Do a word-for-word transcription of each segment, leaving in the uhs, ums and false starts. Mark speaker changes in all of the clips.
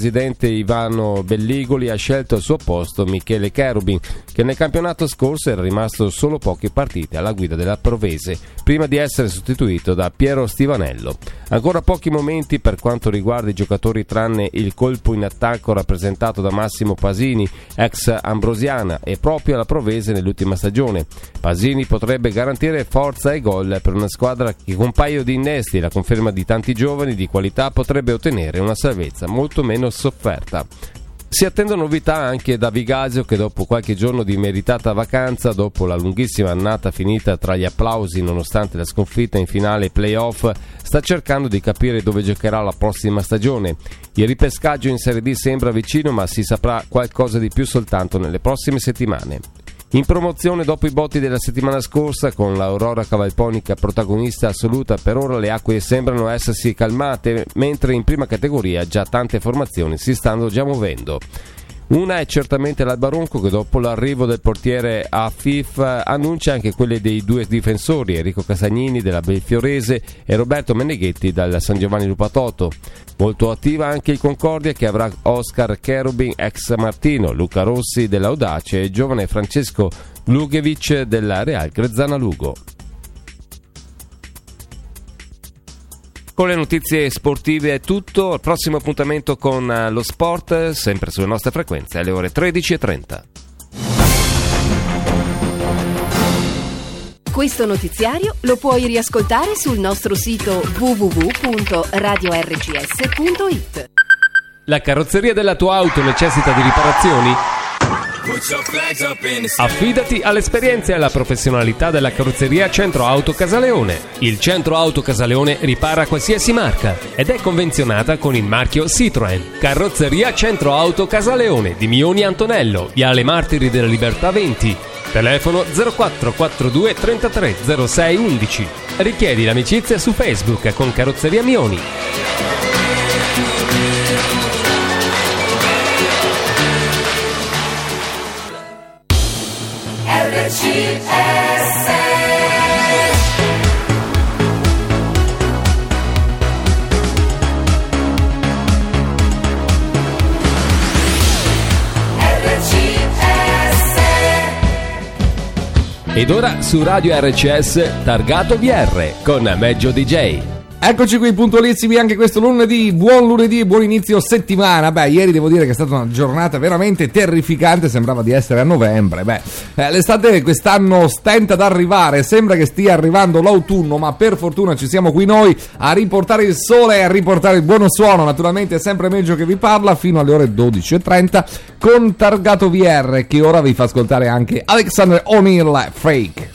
Speaker 1: presidente Ivano Belligoli ha scelto al suo posto Michele Cherubin, che nel campionato scorso era rimasto solo poche partite alla guida della Provese, prima di essere sostituito da Piero Stivanello. Ancora pochi momenti per quanto riguarda i giocatori, tranne il colpo in attacco rappresentato da Massimo Pasini, ex Ambrosiana, e proprio alla Provese nell'ultima stagione. Pasini potrebbe garantire forza e gol per una squadra che con un paio di innesti e la conferma di tanti giovani di qualità potrebbe ottenere una salvezza molto meno sofferta. Si attendono novità anche da Vigasio, che dopo qualche giorno di meritata vacanza, dopo la lunghissima annata finita tra gli applausi nonostante la sconfitta in finale play-off, sta cercando di capire dove giocherà la prossima stagione. Il ripescaggio in Serie D sembra vicino, ma si saprà qualcosa di più soltanto nelle prossime settimane. In promozione dopo i botti della settimana scorsa, con l'Aurora Cavalponica protagonista assoluta, per ora le acque sembrano essersi calmate, mentre in prima categoria già tante formazioni si stanno già muovendo. Una è certamente l'Albaronco, che dopo l'arrivo del portiere Afif annuncia anche quelle dei due difensori, Enrico Casagnini della Belfiorese e Roberto Meneghetti dal San Giovanni Lupatoto. Molto attiva anche il Concordia, che avrà Oscar Cherubin ex Martino, Luca Rossi dell'Audace e il giovane Francesco Lugevic della Real Grezzana Lugo. Con le notizie sportive è tutto, il prossimo appuntamento con lo sport, sempre sulle nostre frequenze, alle ore tredici e trenta.
Speaker 2: Questo notiziario lo puoi riascoltare sul nostro sito w w w punto radio r c s punto i t.
Speaker 3: La carrozzeria della tua auto necessita di riparazioni? Affidati all'esperienza e alla professionalità della carrozzeria Centro Auto Casaleone. Il Centro Auto Casaleone ripara qualsiasi marca ed è convenzionata con il marchio Citroën. Carrozzeria Centro Auto Casaleone di Mioni Antonello, Viale Martiri della Libertà venti. Telefono zero quattro quattro due trentatré zero sei undici. Richiedi l'amicizia su Facebook con Carrozzeria Mioni.
Speaker 4: R C S
Speaker 3: Ed ora su Radio R C S Targato V R con Meggio D J.
Speaker 5: Eccoci qui puntualissimi anche questo lunedì, buon lunedì e buon inizio settimana. Beh, ieri devo dire che è stata una giornata veramente terrificante, sembrava di essere a novembre. Beh, eh, l'estate quest'anno stenta ad arrivare, sembra che stia arrivando l'autunno, ma per fortuna ci siamo qui noi a riportare il sole e a riportare il buono suono. Naturalmente è sempre Meggio che vi parla fino alle ore dodici e trenta con Targato V R, che ora vi fa ascoltare anche Alexander O'Neal, Fake.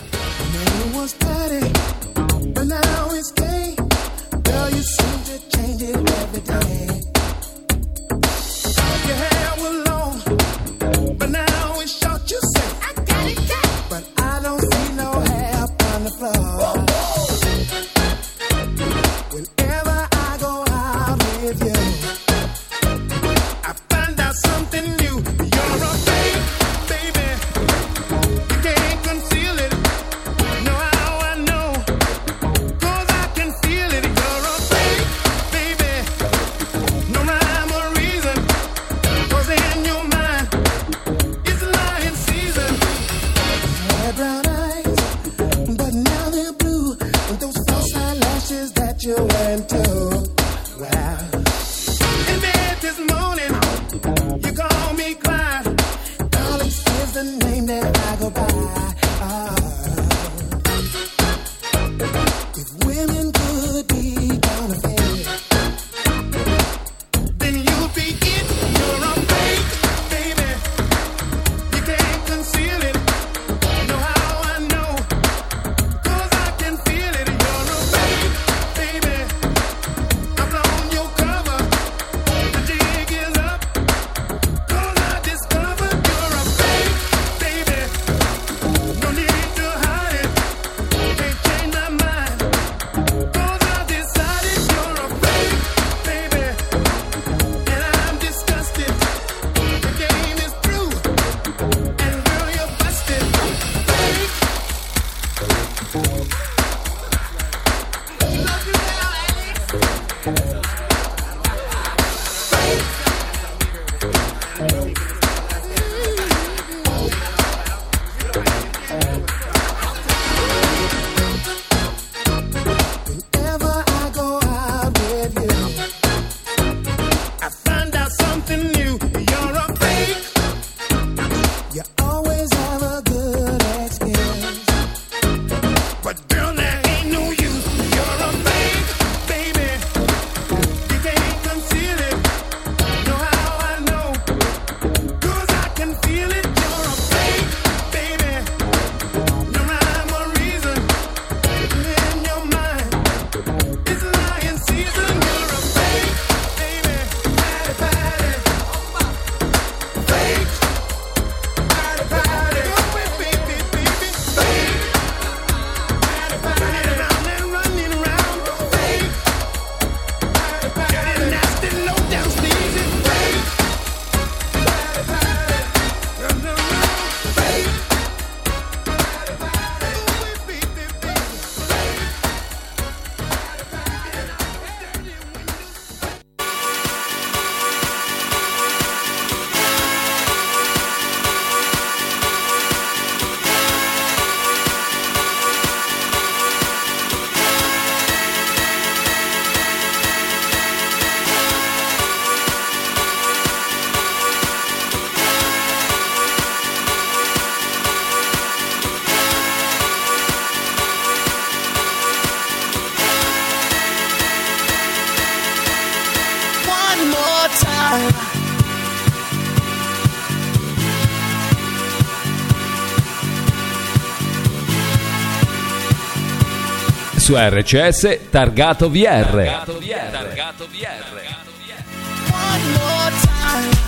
Speaker 3: su R C S Targato V R.
Speaker 4: Targato V R. Targato V R. One more time.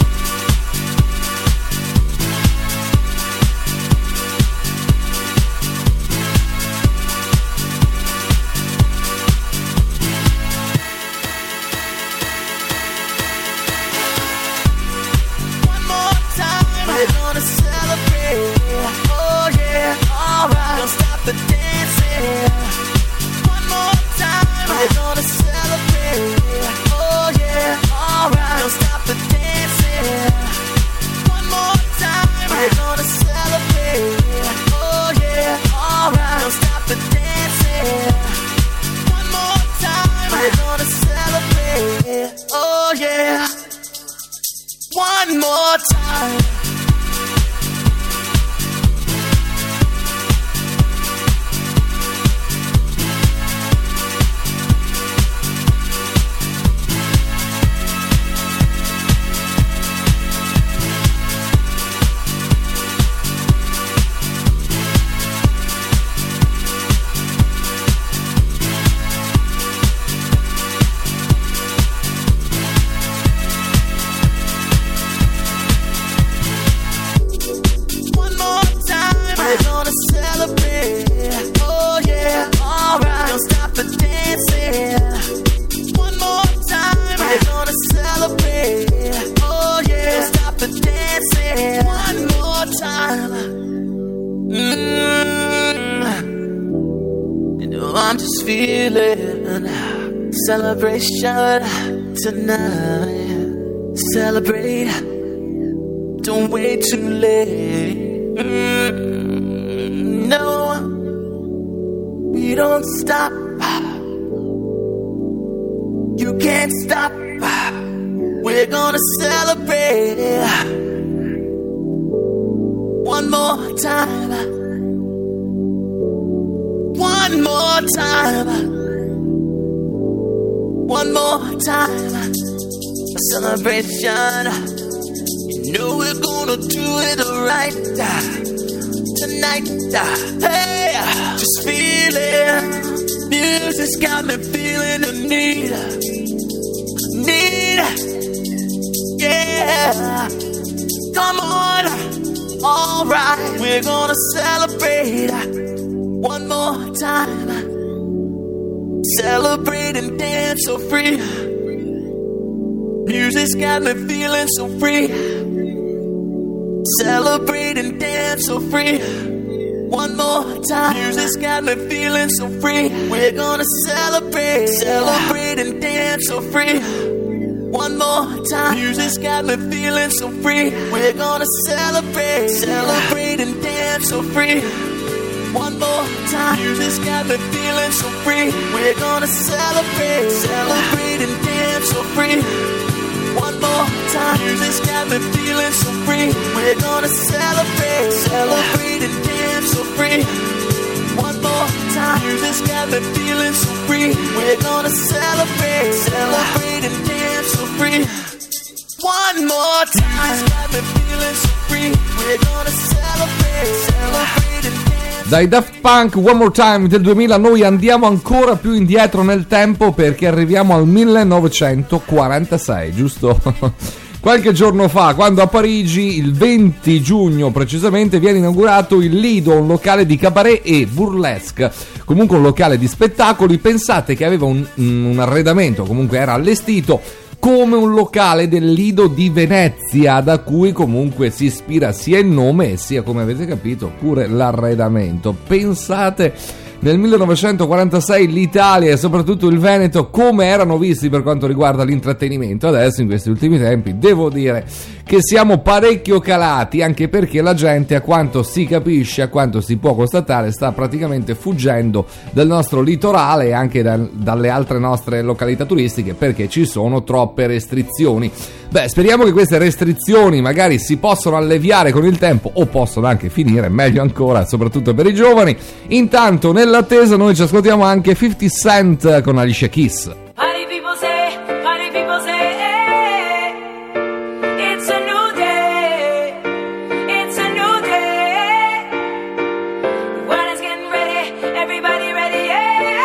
Speaker 4: We're gonna celebrate, oh yeah, alright. Don't stop the dancing. One more time. We're gonna celebrate, oh yeah, alright. Don't stop the dancing. One more time. We're gonna celebrate, oh yeah, alright. Don't stop the dancing. One more time. We're gonna celebrate, oh yeah. One more time. Feeling celebration tonight. Celebrate, don't wait too late. Mm, no, we don't stop. You can't stop. We're gonna celebrate one more time. One more time. One more time. A celebration. You know we're gonna do it right tonight. Hey, just feel it. Music's got me feeling the need. Need. Yeah. Come on. Alright. We're gonna celebrate one more time. Celebrate and dance so free. Music's got me feeling so free. Celebrate and dance so free. One more time. Music's got me feeling so free. We're gonna celebrate. Celebrate and dance so free. One more time. Music's got me feeling so free. We're gonna celebrate. Celebrate and dance so free. One more time. Music's got me feeling so free. We're gonna celebrate. Celebrate and dance so free. One more time. Music's got me feeling so free. We're gonna celebrate. Celebrate and dance so free. One more time. Music's got me feeling so free. We're gonna celebrate. Celebrate and dance so free. One more time. Music's got me feeling so free. We're gonna celebrate. Celebrate and dance.
Speaker 5: Dai Daft Punk, One More Time del duemila, noi andiamo ancora più indietro nel tempo perché arriviamo al millenovecentoquarantasei, giusto? Qualche giorno fa, quando a Parigi, il venti giugno precisamente, viene inaugurato il Lido, un locale di cabaret e burlesque, comunque un locale di spettacoli. Pensate che aveva un, un arredamento, comunque era allestito come un locale del Lido di Venezia, da cui comunque si ispira sia il nome e sia, come avete capito, pure l'arredamento. Pensate, nel millenovecentoquarantasei l'Italia e soprattutto il Veneto come erano visti per quanto riguarda l'intrattenimento. Adesso, in questi ultimi tempi, devo dire che siamo parecchio calati, anche perché la gente, a quanto si capisce, a quanto si può constatare, sta praticamente fuggendo dal nostro litorale e anche da, dalle altre nostre località turistiche, perché ci sono troppe restrizioni. Beh, speriamo che queste restrizioni magari si possano alleviare con il tempo, o possono anche finire, meglio ancora, soprattutto per i giovani. Intanto, nell'attesa, noi ci ascoltiamo anche fifty Cent con Alicia Keys.
Speaker 6: Party people say, party people say, hey, it's a new day, it's a new day. The world is getting ready, everybody ready, yeah.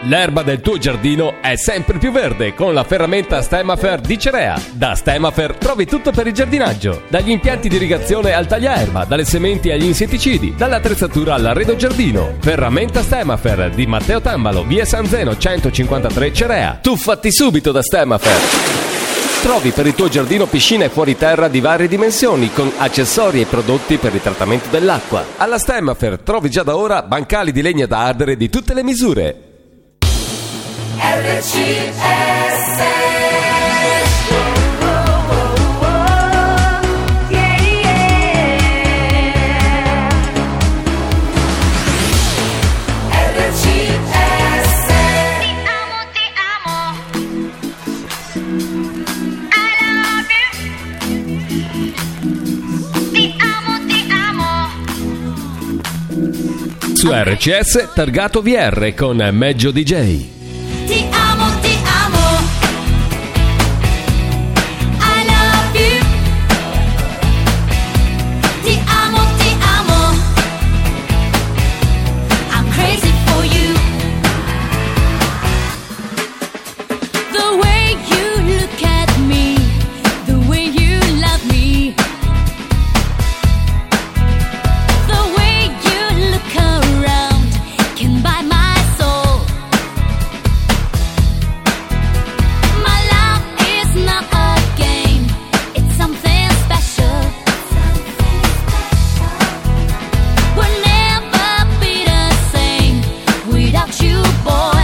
Speaker 3: L'erba del tuo giardino è sempre più verde con la ferramenta Stemafer di Cerea. Da Stemafer trovi tutto per il giardinaggio, dagli impianti di irrigazione al tagliaerba, dalle sementi agli insetticidi, dall'attrezzatura all'arredo giardino. Ferramenta Stemafer di Matteo Tambalo, via San Zeno centocinquantatré Cerea. Tuffati subito da Stemafer. Trovi per il tuo giardino piscine fuori terra di varie dimensioni con accessori e prodotti per il trattamento dell'acqua. Alla Stemafer trovi già da ora bancali di legna da ardere di tutte le misure.
Speaker 7: R C S
Speaker 3: Su R C S targato V R con Meggio D J.
Speaker 7: Ti amo, ti amo. I love you. Ti amo, ti amo. I'm crazy for you. The way you look at me, the way you love me, the way you look around can buy my soul. My love is not a game, it's something special. We'll never be the same without you, boy.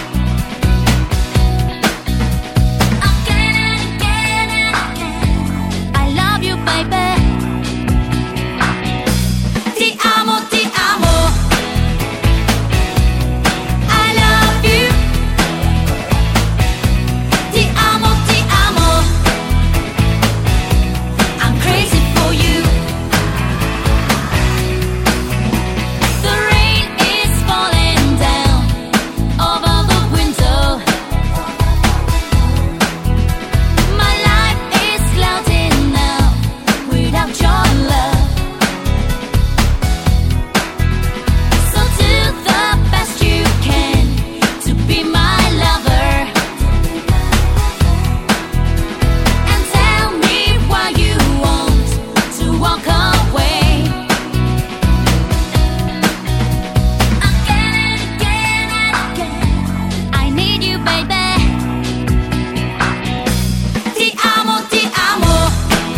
Speaker 7: Again and again and again, I love you, baby. Ti amo, ti amo. I love you. Ti amo, ti amo. I'm crazy for you. The rain is falling down over the window. My life is clouded now without your love. So do the best you can to be my lover. And tell me why you want to walk away. Again and again and again, I need you, baby. Ti amo, ti amo.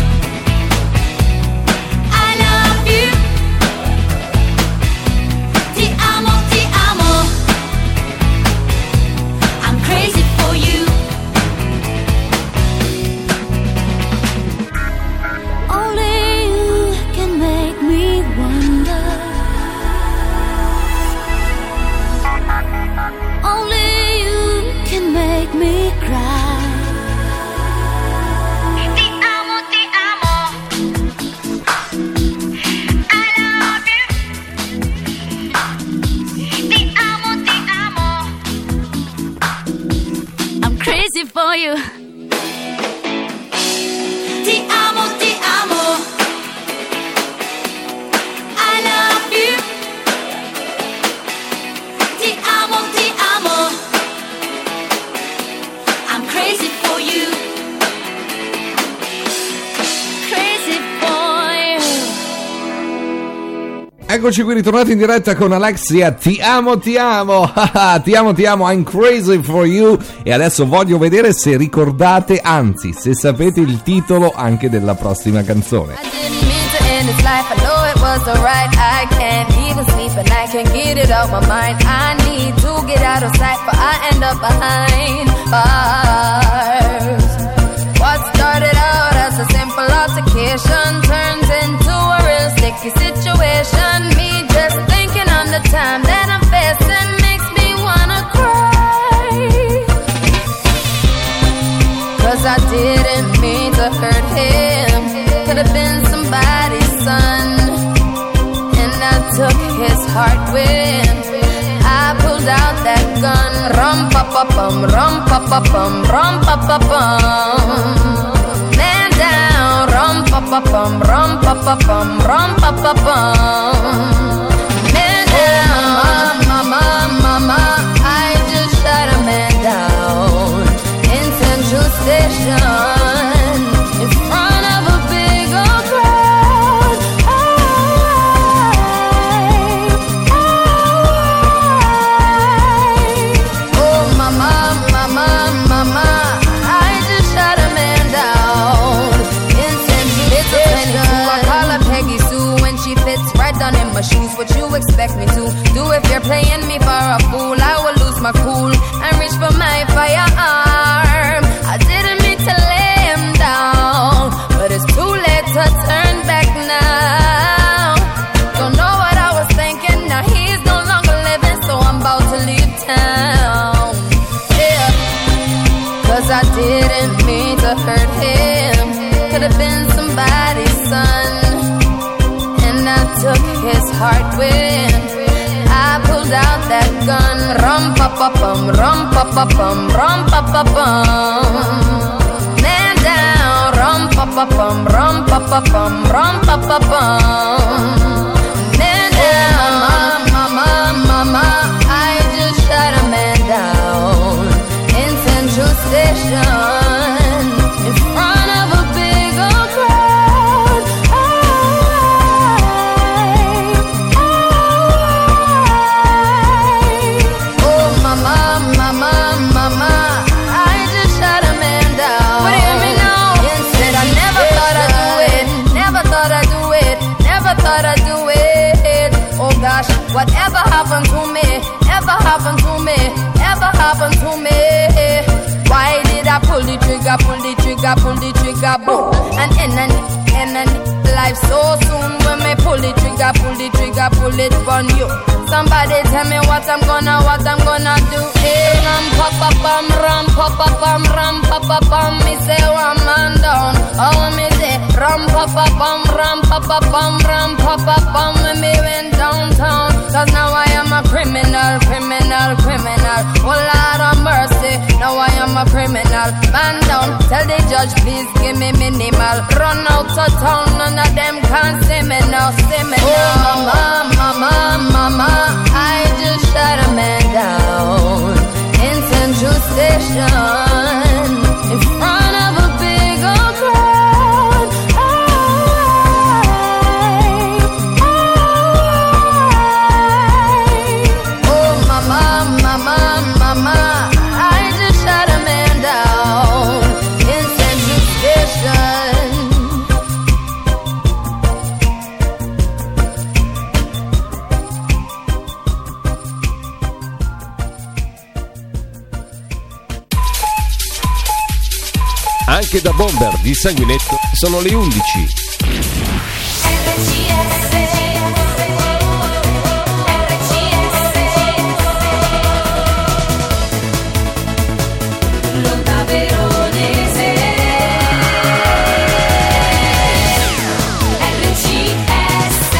Speaker 7: I love you. Ti amo, ti amo. I'm crazy for you. Only you can make me wonder. Only you can make me cry. Ti amo, ti amo. I love you. Ti amo, ti amo. I'm crazy for you. Ti amo, ti amo. I love you. Ti amo, ti amo. I'm crazy for you. Crazy for you.
Speaker 5: Eccoci qui ritornati in diretta con Alexia. Ti amo, ti amo. Ti amo, ti amo. I'm crazy for you. E adesso voglio vedere se ricordate, anzi, se sapete il titolo anche della prossima canzone.
Speaker 8: I didn't mean to end this life, I know it wasn't right. I can't even sleep and I can't get it out my mind. I need to get out of sight, but I end up behind bars. What started out as a simple altercation turns into a real sticky situation. Me just thinking on the time that I'm facing makes me wanna cry. Cause I didn't mean to hurt him. Could have been somebody's son. And I took his heart when I pulled out that gun. Rum pa pa pum, rum pa pa pum, rum pa pa pum. Man down, rum pa pa pum, rum pa pa pum, rum pa pa pum. Man down, mama, mama, I just 'cause I didn't mean to hurt him. Could have been somebody's son, and I took his heart when I pulled out that gun. Rum pa pa bum, rum pa pa bum, rum pa pa bum. Man down, rum pa pa bum, rum pa pa bum, rum pa pa bum. Man down, mama, mama, mama, I just shot a man down in Central Station in front of a big old crowd. Oh, mama, mama, mama, I just shot a man down. But hear me now. Instead, I never thought I'd do it. Never thought I'd do it. Never thought I'd do it. Oh gosh, whatever happened to me? Ever happened to me? Ever happened to me? Why did I pull the trigger, pull the trigger, pull the trigger, boom? And end and end and life so soon. When me pull the trigger, pull the trigger, pull it on you. Somebody tell me what I'm gonna, what I'm gonna do. Hey, ram pa pa bum, ram pa pa bum, ram pa pa bum. Me say one man down. Oh me say ram pa pa bum, ram pa pa bum, ram pa pa bum. When me went downtown, 'cause now I am a criminal, criminal, criminal. Oh Lord of mercy, now I am a criminal. Man down, tell the judge please give me minimal. Run out of town, none of them can see me now, see me now. Oh mama, mama, mama, I just shot a man down in Central Station in front of a big old crowd. Oh mama, mama, mama, I just shot a man down in Central Station.
Speaker 1: Anche da bomber di Sanguinetto sono le undici.
Speaker 7: L'onda veronese R C S.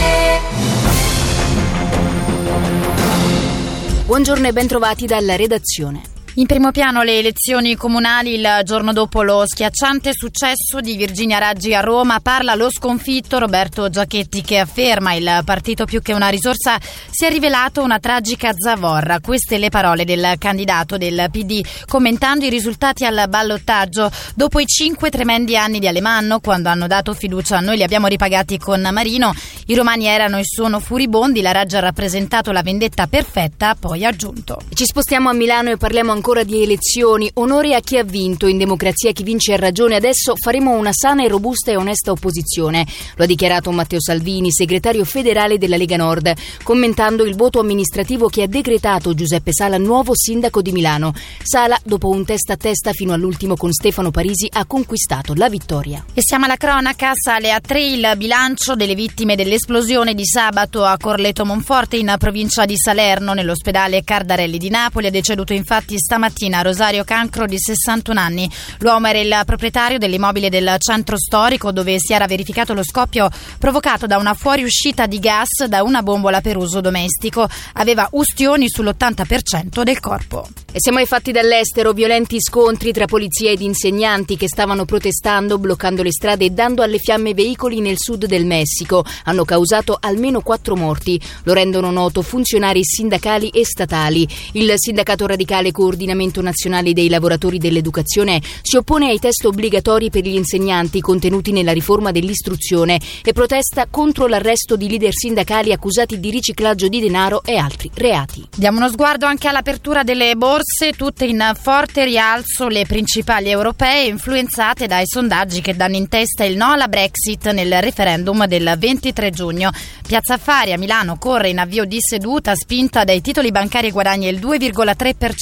Speaker 2: Buongiorno e bentrovati dalla redazione.
Speaker 9: In primo piano le elezioni comunali il giorno dopo lo schiacciante successo di Virginia Raggi a Roma. Parla lo sconfitto Roberto Giachetti, che afferma il partito più che una risorsa si è rivelato una tragica zavorra. Queste le parole del candidato del P D commentando i risultati al ballottaggio. Dopo i cinque tremendi anni di Alemanno, quando hanno dato fiducia a noi li abbiamo ripagati con Marino, i romani erano e sono furibondi, la Raggi ha rappresentato la vendetta perfetta, ha poi aggiunto.
Speaker 2: Ci spostiamo a Milano e parliamo ancora di elezioni. Onore a chi ha vinto, in democrazia chi vince ha ragione. Adesso faremo una sana e robusta e onesta opposizione. Lo ha dichiarato Matteo Salvini, segretario federale della Lega Nord, commentando il voto amministrativo che ha decretato Giuseppe Sala nuovo sindaco di Milano. Sala, dopo un testa a testa fino all'ultimo con Stefano Parisi, ha conquistato la vittoria.
Speaker 9: E siamo alla cronaca. Sale a tre il bilancio delle vittime dell'esplosione di sabato a Corleto Monforte in provincia di Salerno. Nell'ospedale Cardarelli di Napoli è deceduto infatti stamattina Rosario Cancro, di sessantuno anni. L'uomo era il proprietario dell'immobile del centro storico dove si era verificato lo scoppio provocato da una fuoriuscita di gas da una bombola per uso domestico. Aveva ustioni sull'ottanta per cento del corpo.
Speaker 2: E siamo ai fatti dall'estero. Violenti scontri tra polizia ed insegnanti che stavano protestando, bloccando le strade e dando alle fiamme veicoli nel sud del Messico. Hanno causato almeno quattro morti. Lo rendono noto funzionari sindacali e statali. Il sindacato radicale Coordinamento Nazionale dei Lavoratori dell'Educazione si oppone ai test obbligatori per gli insegnanti contenuti nella riforma dell'istruzione e protesta contro l'arresto di leader sindacali accusati di riciclaggio di denaro e altri reati.
Speaker 9: Diamo uno sguardo anche all'apertura delle borse, tutte in forte rialzo, le principali europee influenzate dai sondaggi che danno in testa il no alla Brexit nel referendum del ventitré giugno. Piazza Affari a Milano corre in avvio di seduta, spinta dai titoli bancari e guadagna il due virgola tre per cento.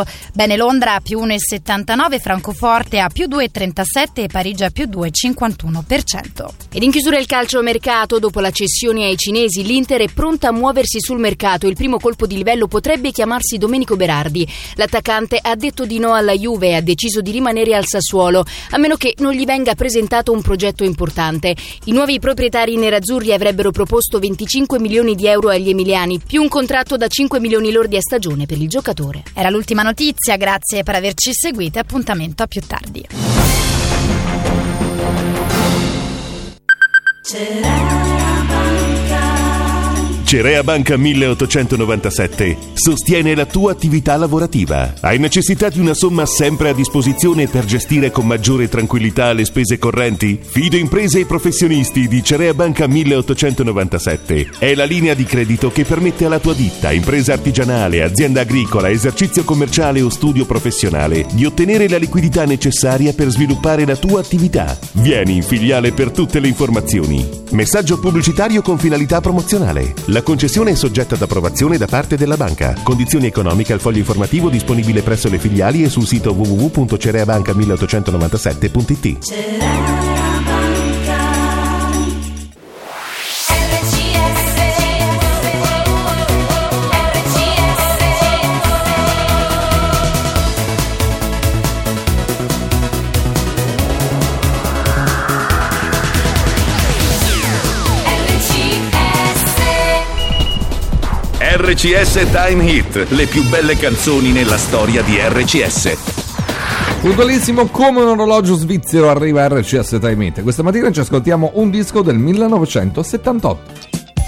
Speaker 9: Bene Londra a più uno virgola settantanove, Francoforte a più due virgola trentasette e Parigi a più due virgola cinquantuno per cento.
Speaker 2: Ed in chiusura il calciomercato, dopo la cessione ai cinesi, l'Inter è pronta a muoversi sul mercato. Il primo colpo di livello potrebbe chiamarsi Domenico Berardi. L'attaccante ha detto di no alla Juve e ha deciso di rimanere al Sassuolo, a meno che non gli venga presentato un progetto importante. I nuovi proprietari nerazzurri avrebbero proposto venticinque milioni di euro agli emiliani, più un contratto da cinque milioni lordi a stagione per il giocatore.
Speaker 9: Era l'ultima notizia, grazie per averci seguito e appuntamento a più tardi.
Speaker 10: Cerea Banca milleottocentonovantasette sostiene la tua attività lavorativa. Hai necessità di una somma sempre a disposizione per gestire con maggiore tranquillità le spese correnti? Fido imprese e professionisti di Cerea Banca milleottocentonovantasette è la linea di credito che permette alla tua ditta, impresa artigianale, azienda agricola, esercizio commerciale o studio professionale di ottenere la liquidità necessaria per sviluppare la tua attività. Vieni in filiale per tutte le informazioni. Messaggio pubblicitario con finalità promozionale. La concessione è soggetta ad approvazione da parte della banca. Condizioni economiche al foglio informativo disponibile presso le filiali e sul sito w w w punto cereabanca milleottocentonovantasette punto i t. R C S Time Hit, le più belle canzoni nella storia di R C S.
Speaker 5: Puntualissimo come un orologio svizzero arriva R C S Time Hit. Questa mattina ci ascoltiamo un disco del millenovecentosettantotto.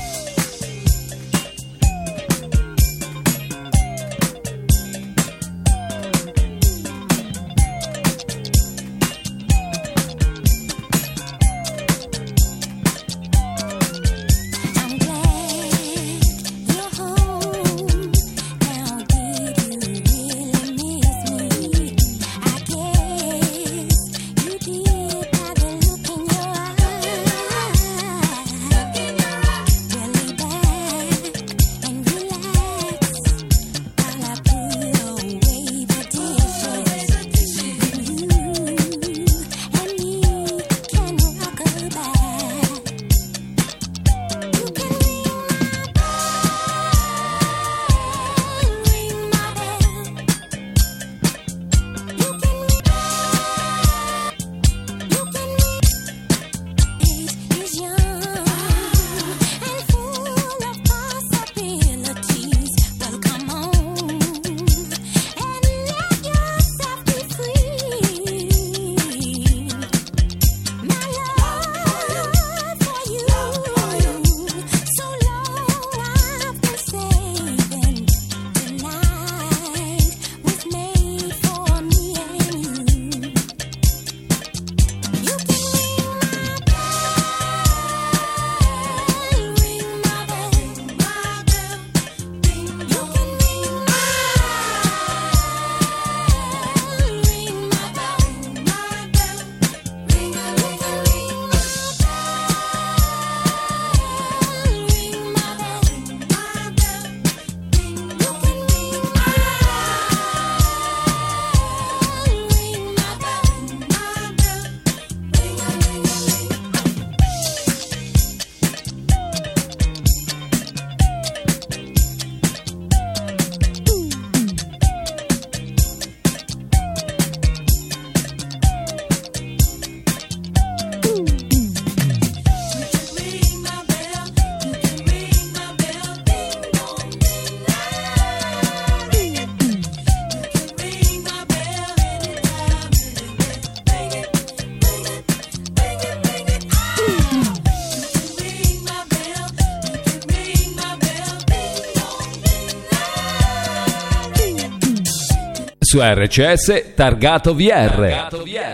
Speaker 3: Su R C S Targato V R.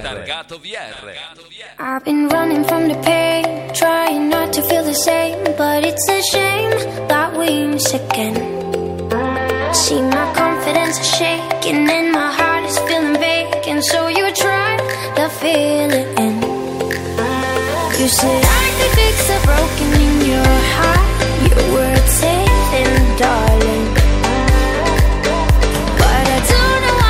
Speaker 11: I've been running from the pain, trying not to feel the same, but it's a shame that we miss again. See my confidence is shaking and my heart is feeling vacant, so you try to fill it in. You said I could fix the broken in your heart, your words safe and darling, but I don't know why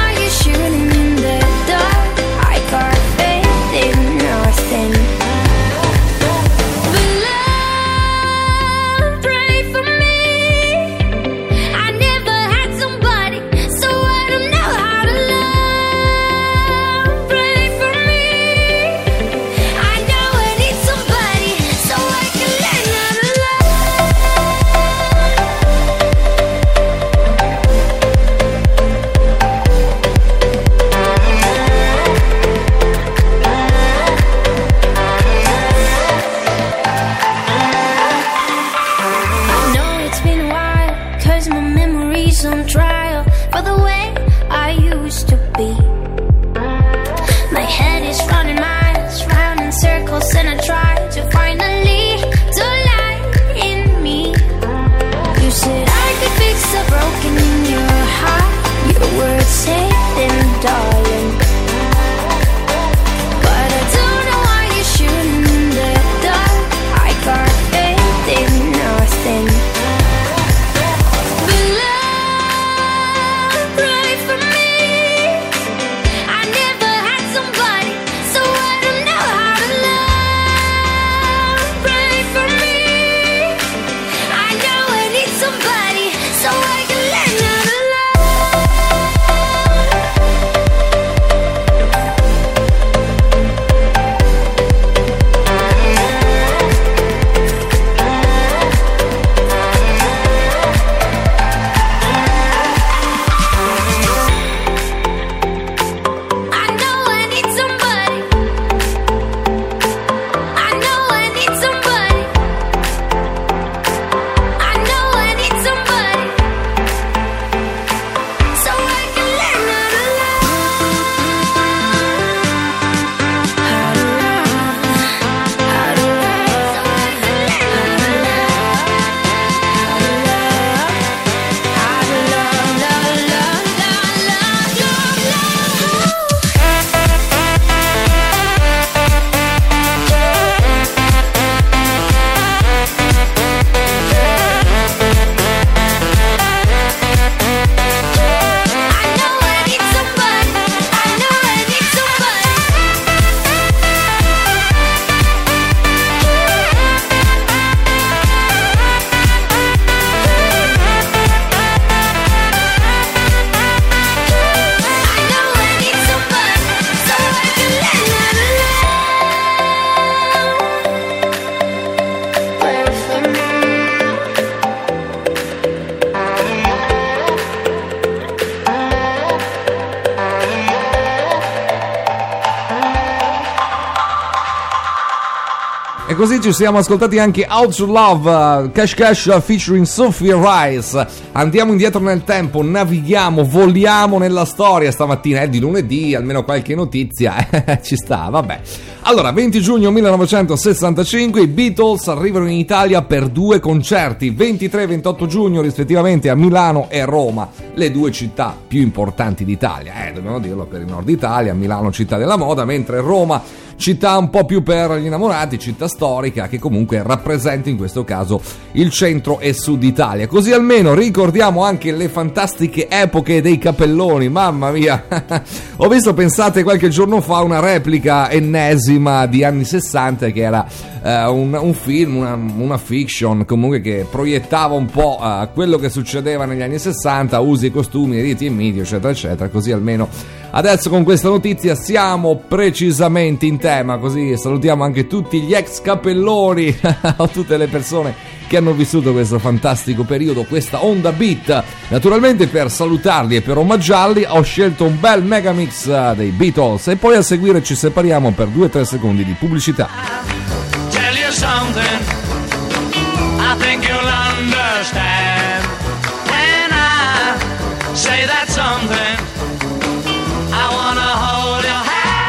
Speaker 5: E così ci siamo ascoltati anche Out to Love, uh, Cash Cash featuring Sophie Rice. Andiamo indietro nel tempo, navighiamo, voliamo nella storia. Stamattina è di lunedì, almeno qualche notizia ci sta, vabbè. Allora, venti giugno millenovecentosessantacinque, i Beatles arrivano in Italia per due concerti, ventitré e ventotto giugno rispettivamente a Milano e Roma, le due città più importanti d'Italia, eh, dobbiamo dirlo, per il nord Italia. Milano città della moda, mentre Roma città un po' più per gli innamorati, città storica che comunque rappresenta in questo caso il centro e sud Italia. Così almeno ricordiamo anche le fantastiche epoche dei cappelloni, mamma mia. Ho visto, pensate, qualche giorno fa una replica ennesima di anni sessanta che era uh, un, un film, una, una fiction comunque che proiettava un po' uh, quello che succedeva negli anni sessanta, usi, costumi, riti e miti, eccetera eccetera. Così almeno adesso con questa notizia siamo precisamente in tema, così salutiamo anche tutti gli ex cappelloni o tutte le persone che hanno vissuto questo fantastico periodo, questa onda beat. Naturalmente per salutarli e per omaggiarli ho scelto un bel megamix dei Beatles e poi a seguire ci separiamo per due o tre secondi di pubblicità.
Speaker 6: Tell you something, I think you'll understand when I say that something. I wanna hold your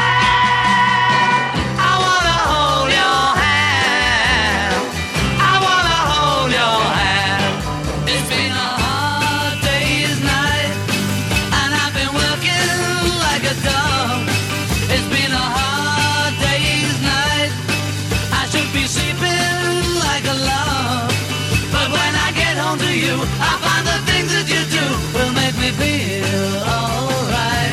Speaker 6: hand, I wanna hold your hand, I wanna hold your hand. It's been a hard day's night, and I've been working like a dog. It's been a hard day's night, I should be sleeping like a log. But when I get home to you, I find the things that you do will make me feel alright.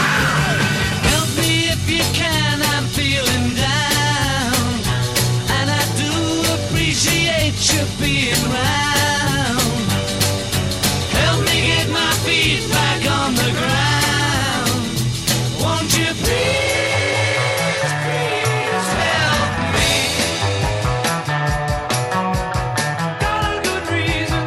Speaker 6: Help me if you can, I'm feeling down, and I do appreciate you being round. Help me get my feet back on the ground. Won't you please, please help me? Got a good reason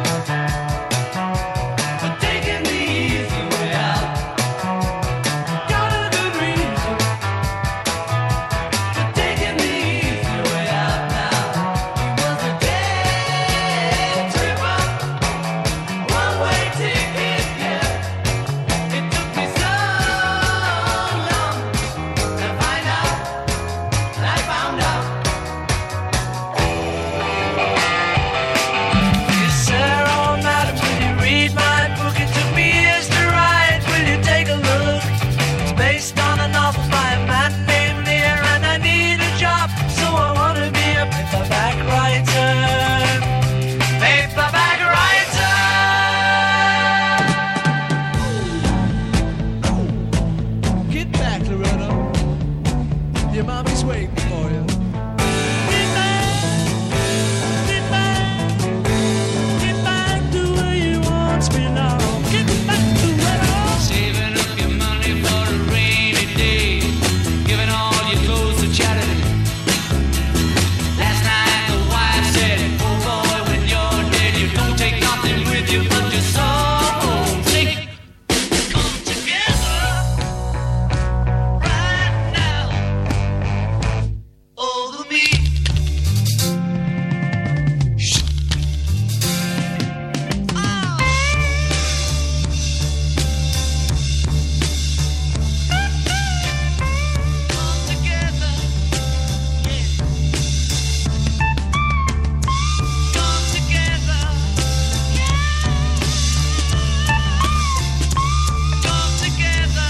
Speaker 6: for taking the easy way out. Got a good reason for taking the easy way out now. He was a day tripper, one-way ticket, yeah. It took me so long to find out, and I found out. Yes, sir, oh, madam, will you read my book? It took me years to write. Will you take a look? It's based on a novel by a man named Lear, and I need a job, so I want to be a paperback writer. Paperback writer. Get back, Loretta. Your mommy's waiting for you. Get back, get back, get back to where you once belonged. Get back to Loretta. Saving up your money for a rainy day, giving all your clothes to charity. Last night the wife said, oh boy, when you're dead, you don't take nothing with you but your soul. Sing. Come together right now over me. Shh. Oh. Come together, yeah. Come together, yeah. Come together,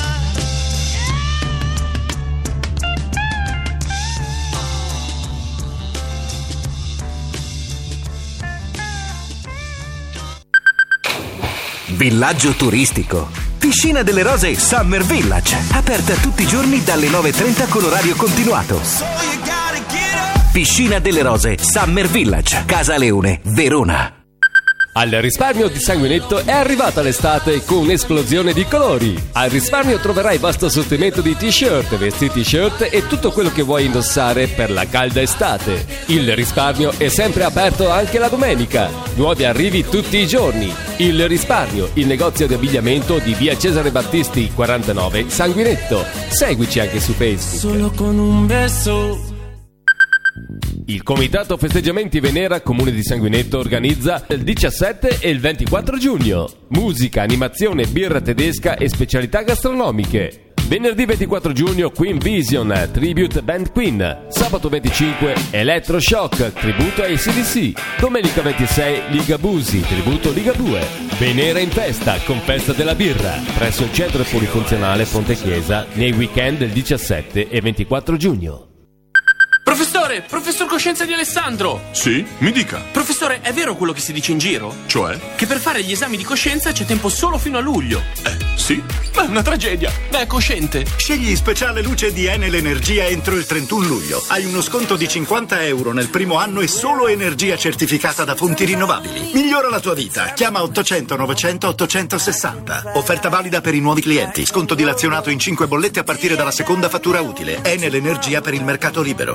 Speaker 12: Villaggio turistico. Piscina delle Rose Summer Village. Aperta tutti i giorni dalle nove e trenta con orario continuato. Piscina delle Rose Summer Village. Casa Leone, Verona.
Speaker 3: Al risparmio di Sanguinetto è arrivata l'estate con un'esplosione di colori. Al risparmio troverai vasto assortimento di t-shirt, vestiti shirt e tutto quello che vuoi indossare per la calda estate. Il risparmio è sempre aperto anche la domenica. Nuovi arrivi tutti i giorni. Il risparmio, il negozio di abbigliamento di via Cesare Battisti quarantanove Sanguinetto. Seguici anche su Facebook.
Speaker 6: solo con un beso.
Speaker 1: Il Comitato Festeggiamenti Venera Comune di Sanguinetto organizza il diciassette e il ventiquattro giugno. Musica, animazione, birra tedesca e specialità gastronomiche. Venerdì ventiquattro giugno Queen Vision, Tribute Band Queen. Sabato venticinque Electroshock, tributo a A C D C. Domenica ventisei Liga Busi, tributo Liga due. Venera in festa, con festa della birra, presso il centro polifunzionale Ponte Chiesa, nei weekend del diciassette e ventiquattro giugno.
Speaker 13: Professore, professor Coscienza di Alessandro!
Speaker 14: Sì, mi dica.
Speaker 13: Professore, è vero quello che si dice in giro?
Speaker 14: Cioè?
Speaker 13: Che per fare gli esami di coscienza c'è tempo solo fino a luglio.
Speaker 14: Eh, sì.
Speaker 13: È una tragedia. Beh, è cosciente.
Speaker 15: Scegli speciale luce di Enel Energia entro il trentuno luglio. Hai uno sconto di cinquanta euro nel primo anno e solo energia certificata da fonti rinnovabili. Migliora la tua vita. Chiama ottocento novecento ottocentosessanta. Offerta valida per i nuovi clienti. Sconto dilazionato in cinque bollette a partire dalla seconda fattura utile. Enel Energia per il mercato libero.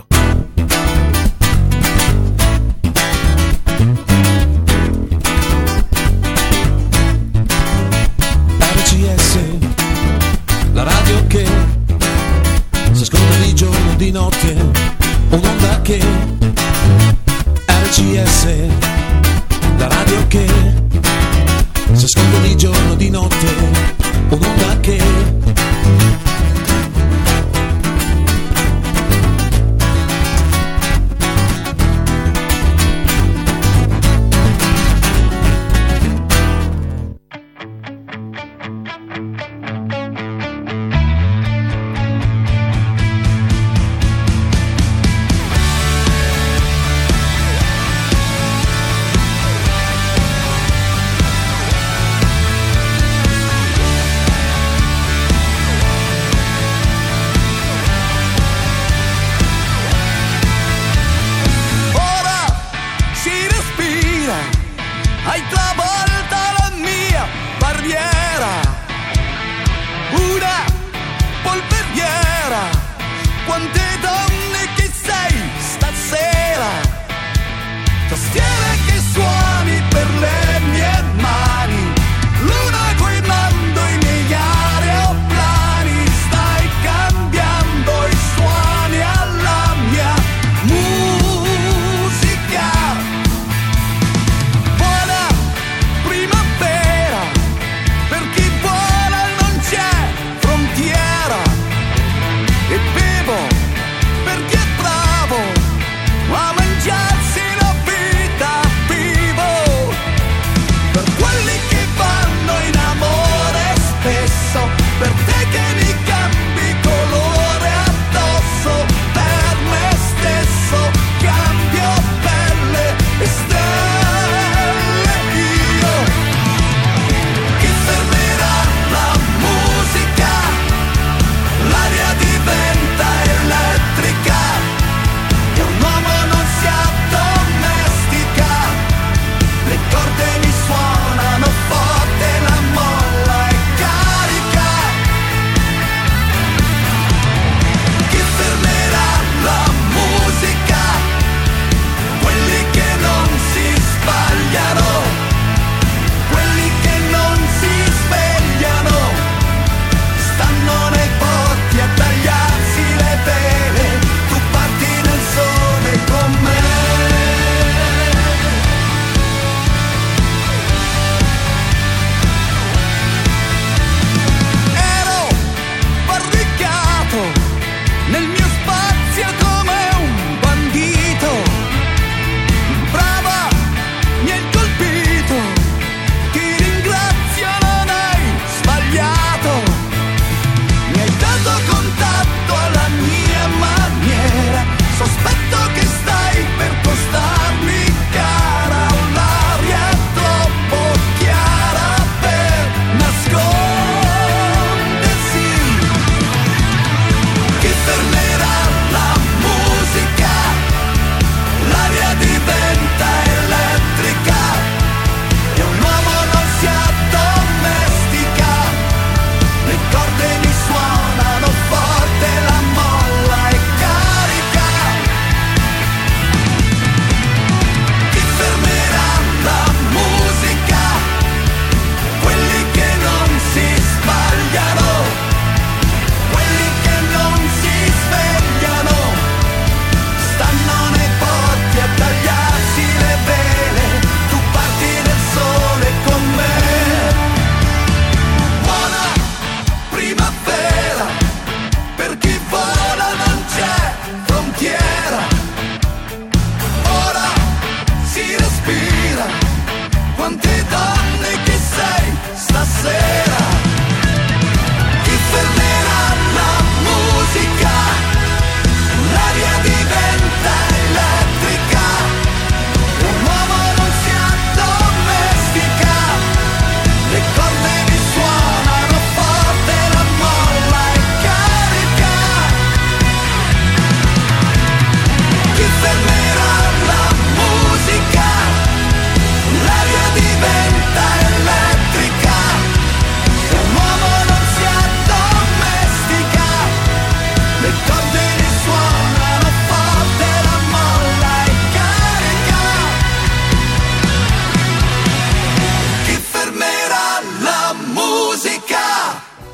Speaker 16: La radio che si ascolta di giorno e di notte, un'onda che R C S, la radio che si ascolta di giorno e di notte, un'onda che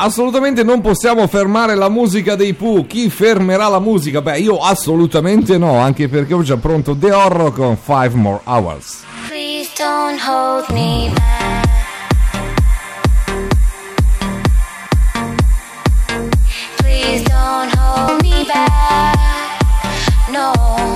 Speaker 5: assolutamente non possiamo fermare la musica dei Pooh. Chi fermerà la musica? Beh, io assolutamente no, anche perché ho già pronto The Horror con Five More Hours.
Speaker 11: Please don't hold me back. Please don't hold me back. No.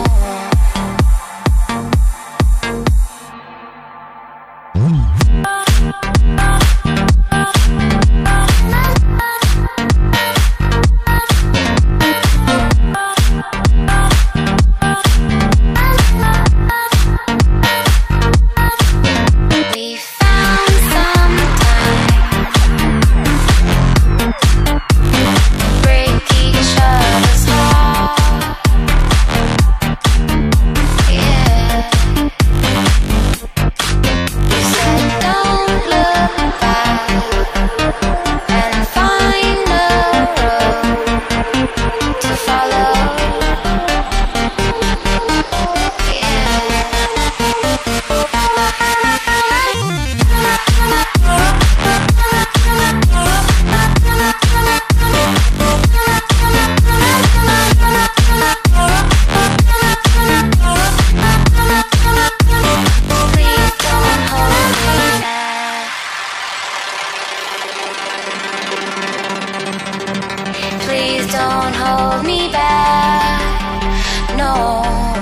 Speaker 11: Please don't hold me back. No.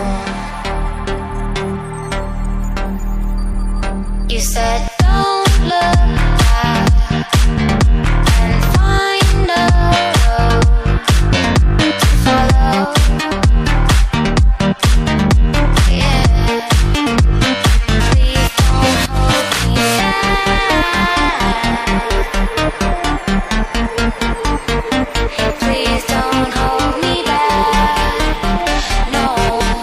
Speaker 11: You said don't look back and find a road to follow. Yeah. Please don't hold me back. Please don't hold me back. No.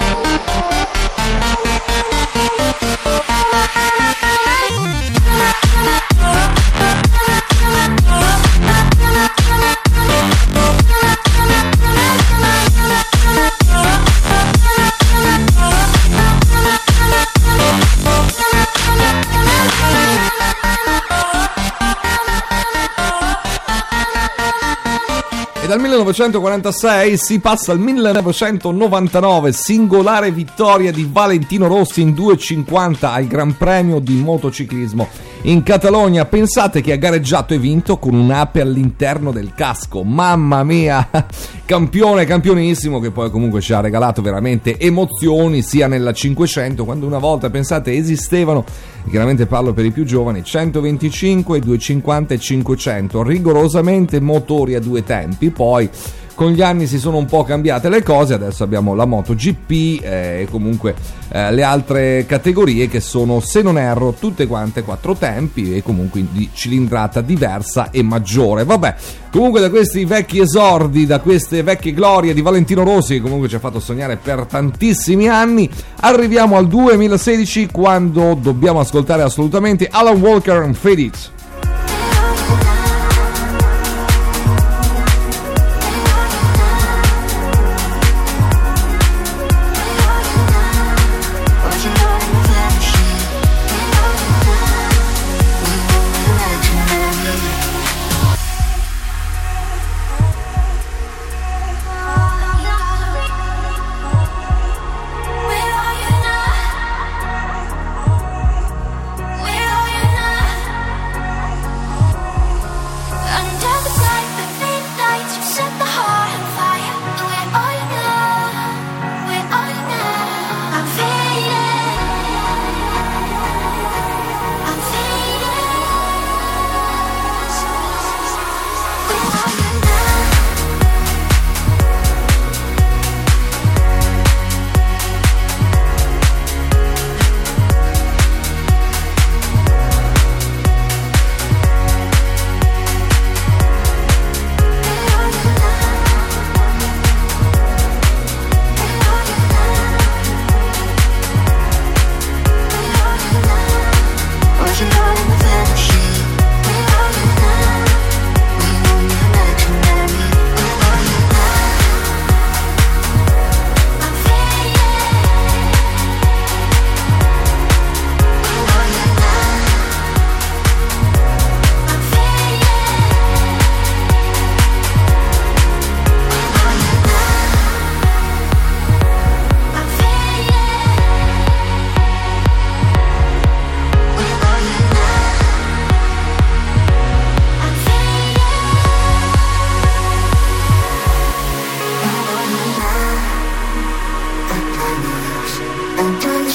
Speaker 5: E dal millenovecentoquarantasei si passa al millenovecentonovantanove, singolare vittoria di Valentino Rossi in due cinquanta al Gran Premio di motociclismo in Catalogna. Pensate che ha gareggiato e vinto con un'ape all'interno del casco. Mamma mia, campione, campionissimo, che poi comunque ci ha regalato veramente emozioni sia nella cinquecento, quando una volta, pensate, esistevano, chiaramente parlo per i più giovani, centoventicinque, duecentocinquanta e cinquecento, rigorosamente motori a due tempi. Poi con gli anni si sono un po' cambiate le cose, adesso abbiamo la MotoGP eh, e comunque eh, le altre categorie che sono, se non erro, tutte quante quattro tempi e comunque di cilindrata diversa e maggiore. Vabbè, comunque da questi vecchi esordi, da queste vecchie glorie di Valentino Rossi, che comunque ci ha fatto sognare per tantissimi anni, arriviamo al duemilasedici, quando dobbiamo ascoltare assolutamente Alan Walker and Fade It.
Speaker 11: Where are you now?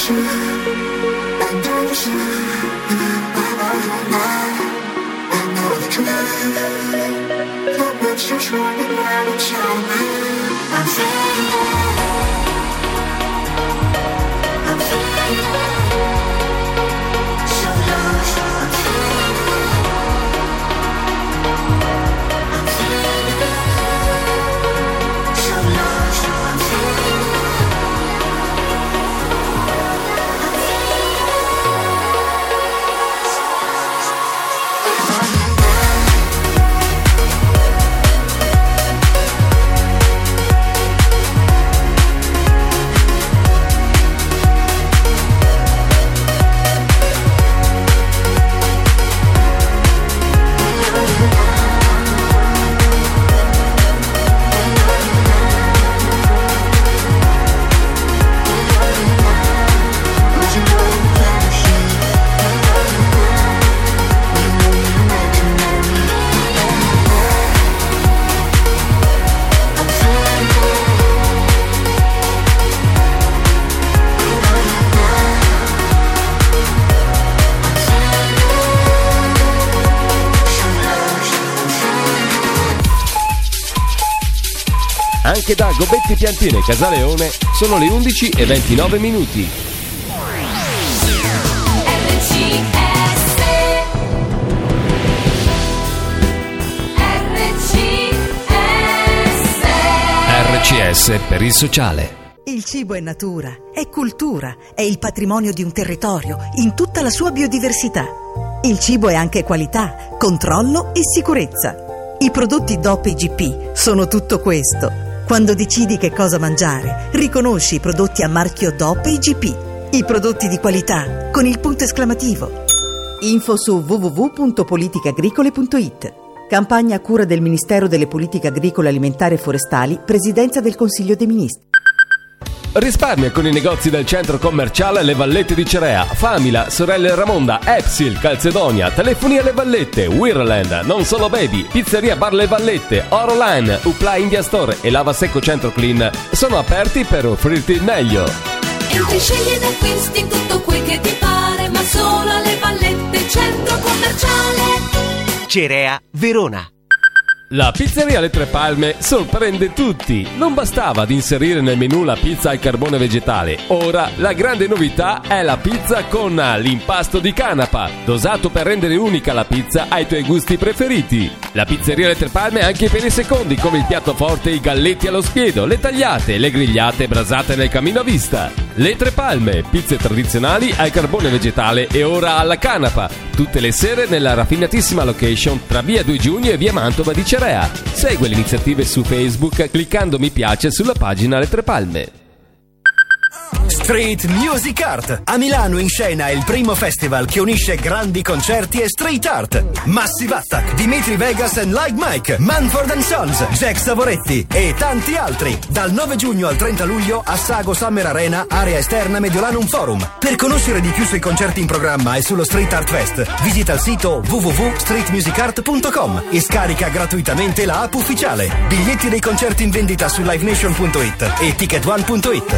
Speaker 1: Anche da Gobetti Piantine Casaleone sono le undici e ventinove minuti. R C S per il sociale.
Speaker 14: Il cibo è natura, è cultura, è il patrimonio di un territorio in tutta la sua biodiversità. Il cibo è anche qualità, controllo e sicurezza. I prodotti D O P G P sono tutto questo. Quando decidi che cosa mangiare, riconosci i prodotti a marchio D O P G P. I prodotti di qualità con il punto esclamativo. Info su w w w punto politiche agricole punto i t. Campagna a cura del Ministero delle Politiche Agricole, Alimentari e Forestali, Presidenza del Consiglio dei Ministri.
Speaker 1: Risparmia con i negozi del centro commerciale Le Vallette di Cerea, Famila, Sorelle Ramonda, Epsil, Calzedonia, Telefoni alle Vallette, Wirland, Non Solo Baby, Pizzeria Bar Le Vallette, Oroline, Upla India Store e Lava Secco Centro Clean sono aperti per offrirti il meglio.
Speaker 7: Entri, scegli ed acquisti tutto quel che ti pare, ma solo alle Vallette, centro commerciale
Speaker 12: Cerea, Verona.
Speaker 1: La pizzeria Le Tre Palme sorprende tutti. Non bastava ad inserire nel menù la pizza al carbone vegetale. Ora la grande novità è la pizza con l'impasto di canapa, dosato per rendere unica la pizza ai tuoi gusti preferiti. La pizzeria Le Tre Palme ha anche per i secondi, come il piatto forte, i galletti allo spiedo, le tagliate, le grigliate brasate nel camino a vista. Le Tre Palme, pizze tradizionali al carbone vegetale e ora alla canapa. Tutte le sere nella raffinatissima location tra via due giugno e via Mantova di Cerea. Segue le iniziative su Facebook cliccando mi piace sulla pagina Le Tre Palme.
Speaker 12: Street Music Art. A Milano in scena il primo festival che unisce grandi concerti e street art. Massive Attack, Dimitri Vegas and Like Mike, Manford and Sons, Jack Savoretti e tanti altri. Dal nove giugno al trenta luglio a Sago Summer Arena, area esterna Mediolanum Forum. Per conoscere di più sui concerti in programma e sullo Street Art Fest, visita il sito w w w punto street music art punto com e scarica gratuitamente la app ufficiale. Biglietti dei concerti in vendita su live nation punto i t e ticket one punto i t.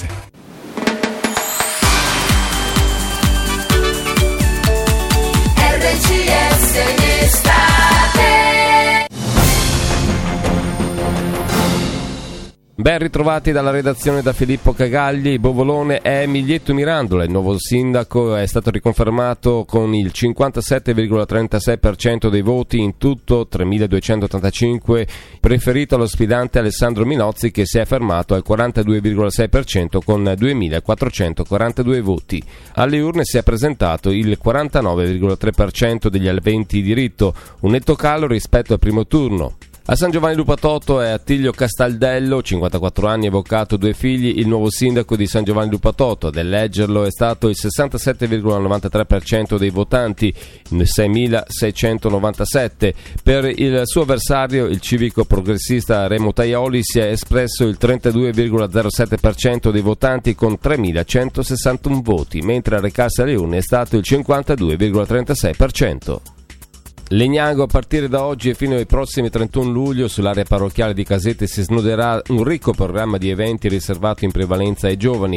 Speaker 7: R C S in estate.
Speaker 1: Ben ritrovati dalla redazione da Filippo Cagagli. Bovolone è Miglietto Mirandola, il nuovo sindaco è stato riconfermato con il cinquantasette virgola trentasei per cento dei voti, in tutto tremiladuecentottantacinque, preferito allo sfidante Alessandro Minozzi che si è fermato al quarantadue virgola sei per cento con duemilaquattrocentoquarantadue voti. Alle urne si è presentato il quarantanove virgola tre per cento degli aventi diritto, un netto calo rispetto al primo turno. A San Giovanni Lupatotto è Attilio Castaldello, cinquantaquattro anni, avvocato, due figli, il nuovo sindaco di San Giovanni Lupatotto. Ad eleggerlo è stato il sessantasette virgola novantatré per cento dei votanti, seimilaseicentonovantasette. Per il suo avversario, il civico progressista Remo Taioli, si è espresso il trentadue virgola zero sette per cento dei votanti con tremilacentosessantuno voti, mentre a recarsi alle urne è stato il cinquantadue virgola trentasei per cento. Legnago, a partire da oggi e fino ai prossimi trentuno luglio sull'area parrocchiale di Casette si snoderà un ricco programma di eventi riservato in prevalenza ai giovani.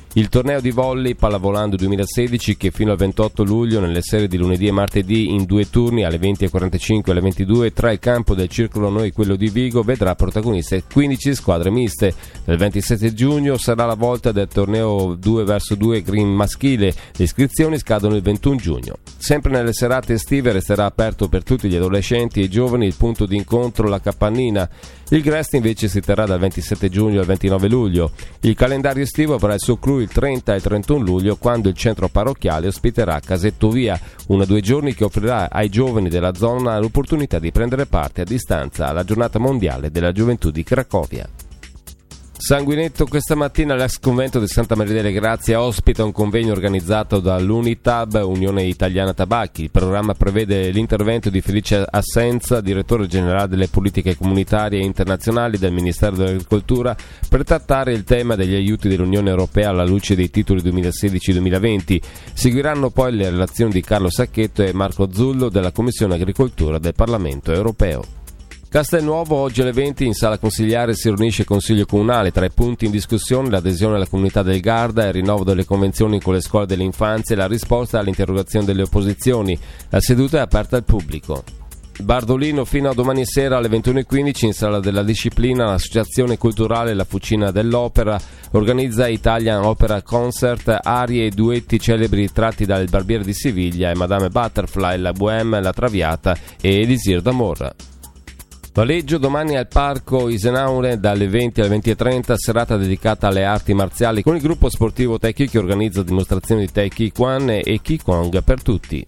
Speaker 1: Il torneo di volley Pallavolando duemilasedici, che fino al ventotto luglio nelle serie di lunedì e martedì in due turni alle venti e quarantacinque e alle ventidue tra il campo del Circolo Noi e quello di Vigo vedrà protagoniste quindici squadre miste. Il ventisette giugno sarà la volta del torneo due verso due green maschile. Le iscrizioni scadono il ventuno giugno. Sempre nelle serate estive resterà aperto per tutti gli adolescenti e i giovani il punto di incontro La Capannina. Il Grest invece si terrà dal ventisette giugno al ventinove luglio. Il calendario estivo avrà il suo clou il trenta e trentuno luglio, quando il centro parrocchiale ospiterà Casetto Via, uno o due giorni che offrirà ai giovani della zona l'opportunità di prendere parte a distanza alla giornata mondiale della gioventù di Cracovia. Sanguinetto questa mattina l'ex convento di Santa Maria delle Grazie ospita un convegno organizzato dall'Unitab, Unione Italiana Tabacchi. Il programma prevede l'intervento di Felice Assenza, direttore generale delle politiche comunitarie e internazionali del Ministero dell'Agricoltura, per trattare il tema degli aiuti dell'Unione Europea alla luce dei titoli duemilasedici duemilaventi. Seguiranno poi le relazioni di Carlo Sacchetto e Marco Zullo della Commissione Agricoltura del Parlamento Europeo. Castelnuovo, oggi alle venti in sala consigliare si riunisce il Consiglio Comunale. Tra i punti in discussione l'adesione alla comunità del Garda, il rinnovo delle convenzioni con le scuole dell'infanzia e la risposta alle interrogazioni delle opposizioni. La seduta è aperta al pubblico. Bardolino fino a domani sera alle ventuno e quindici in sala della disciplina l'associazione culturale La Fucina dell'Opera organizza Italian Opera Concert, arie e duetti celebri tratti dal Barbiere di Siviglia e Madame Butterfly, La Bohème, La Traviata e Elisir d'Amor. Valeggio domani al Parco Isenaure dalle venti alle venti e trenta, serata dedicata alle arti marziali con il gruppo sportivo Taiki che organizza dimostrazioni di Taiki Kwan e Qigong per tutti.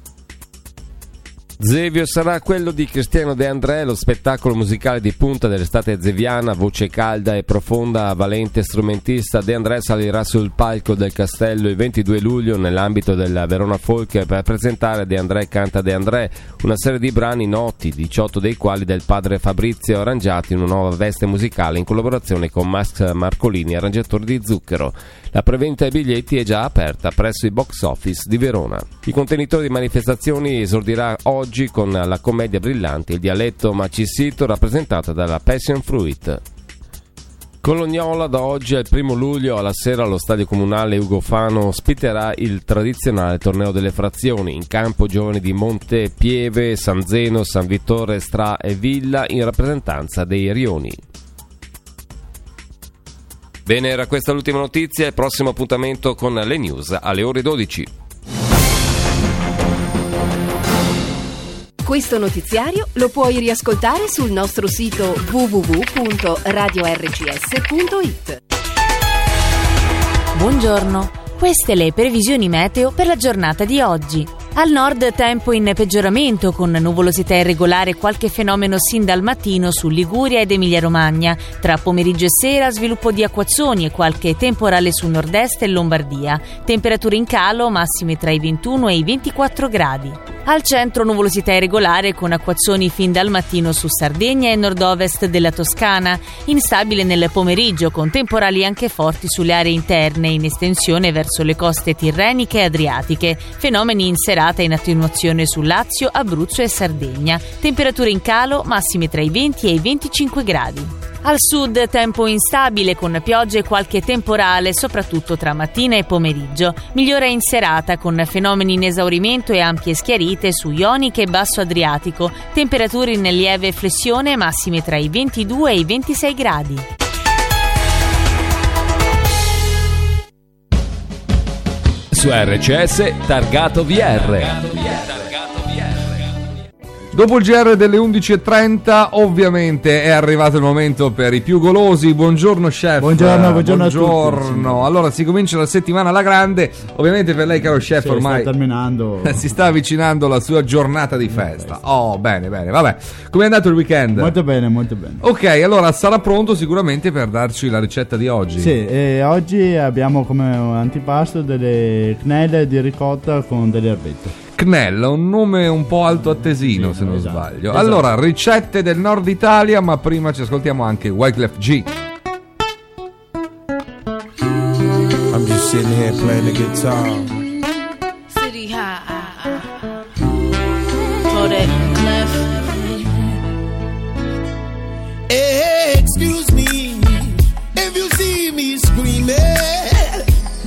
Speaker 1: Zevio sarà quello di Cristiano De André, lo spettacolo musicale di punta dell'estate zeviana, voce calda e profonda, valente strumentista. De André salirà sul palco del Castello il ventidue luglio nell'ambito della Verona Folk per presentare De André canta De André, una serie di brani noti, diciotto dei quali del padre Fabrizio, arrangiati in una nuova veste musicale in collaborazione con Max Marcolini, arrangiatore di Zucchero. La preventa ai biglietti è già aperta presso i box office di Verona. Il contenitore di manifestazioni esordirà oggi con la commedia brillante Il dialetto macissito, rappresentata dalla Passion Fruit. Colognola da oggi al primo luglio alla sera allo stadio comunale Ugo Fano ospiterà il tradizionale torneo delle frazioni. In campo giovani di Monte Pieve, San Zeno, San Vittore, Stra e Villa in rappresentanza dei Rioni. Bene, era questa l'ultima notizia. Il prossimo appuntamento con le news alle ore dodici.
Speaker 2: Questo notiziario lo puoi riascoltare sul nostro sito w w w punto radio r c s punto i t.
Speaker 9: Buongiorno, queste le previsioni meteo per la giornata di oggi. Al nord tempo in peggioramento con nuvolosità irregolare e qualche fenomeno sin dal mattino su Liguria ed Emilia-Romagna. Tra pomeriggio e sera sviluppo di acquazzoni e qualche temporale su nord-est e Lombardia. Temperature in calo, massime tra i ventuno e i ventiquattro gradi. Al centro nuvolosità irregolare con acquazzoni fin dal mattino su Sardegna e nord-ovest della Toscana. Instabile nel pomeriggio con temporali anche forti sulle aree interne in estensione verso le coste tirreniche e adriatiche. Fenomeni in serata in attenuazione su Lazio, Abruzzo e Sardegna. Temperature in calo, massime tra i venti e i venticinque gradi. Al sud tempo instabile con piogge e qualche temporale, soprattutto tra mattina e pomeriggio. Migliora in serata con fenomeni in esaurimento e ampie schiarite su Ioniche e Basso Adriatico. Temperature in lieve flessione, massime tra i ventidue e i ventisei gradi.
Speaker 3: Su R C S Targato V R.
Speaker 5: Dopo il G R delle undici e trenta ovviamente è arrivato il momento per i più golosi. Buongiorno chef.
Speaker 17: Buongiorno, buongiorno, buongiorno.
Speaker 5: a tutti. Allora si comincia la settimana alla grande. Ovviamente per lei caro chef
Speaker 17: sì,
Speaker 5: ormai
Speaker 17: sta terminando.
Speaker 5: si sta avvicinando la sua giornata di festa. Oh bene bene, vabbè. Come è andato il weekend?
Speaker 17: Molto bene, molto bene.
Speaker 5: Ok, allora sarà pronto sicuramente per darci la ricetta di oggi.
Speaker 17: Sì, e oggi abbiamo come antipasto delle quenelle di ricotta con delle erbette.
Speaker 5: Knella, un nome un po' altoattesino, sì, se non esatto, sbaglio.
Speaker 17: Esatto.
Speaker 5: Allora, ricette del nord Italia, ma prima ci ascoltiamo anche Wyclef G.
Speaker 16: I'm just sitting here playing the guitar.
Speaker 18: City high. Kodak Clef.
Speaker 16: Hey, excuse me if you see me screaming.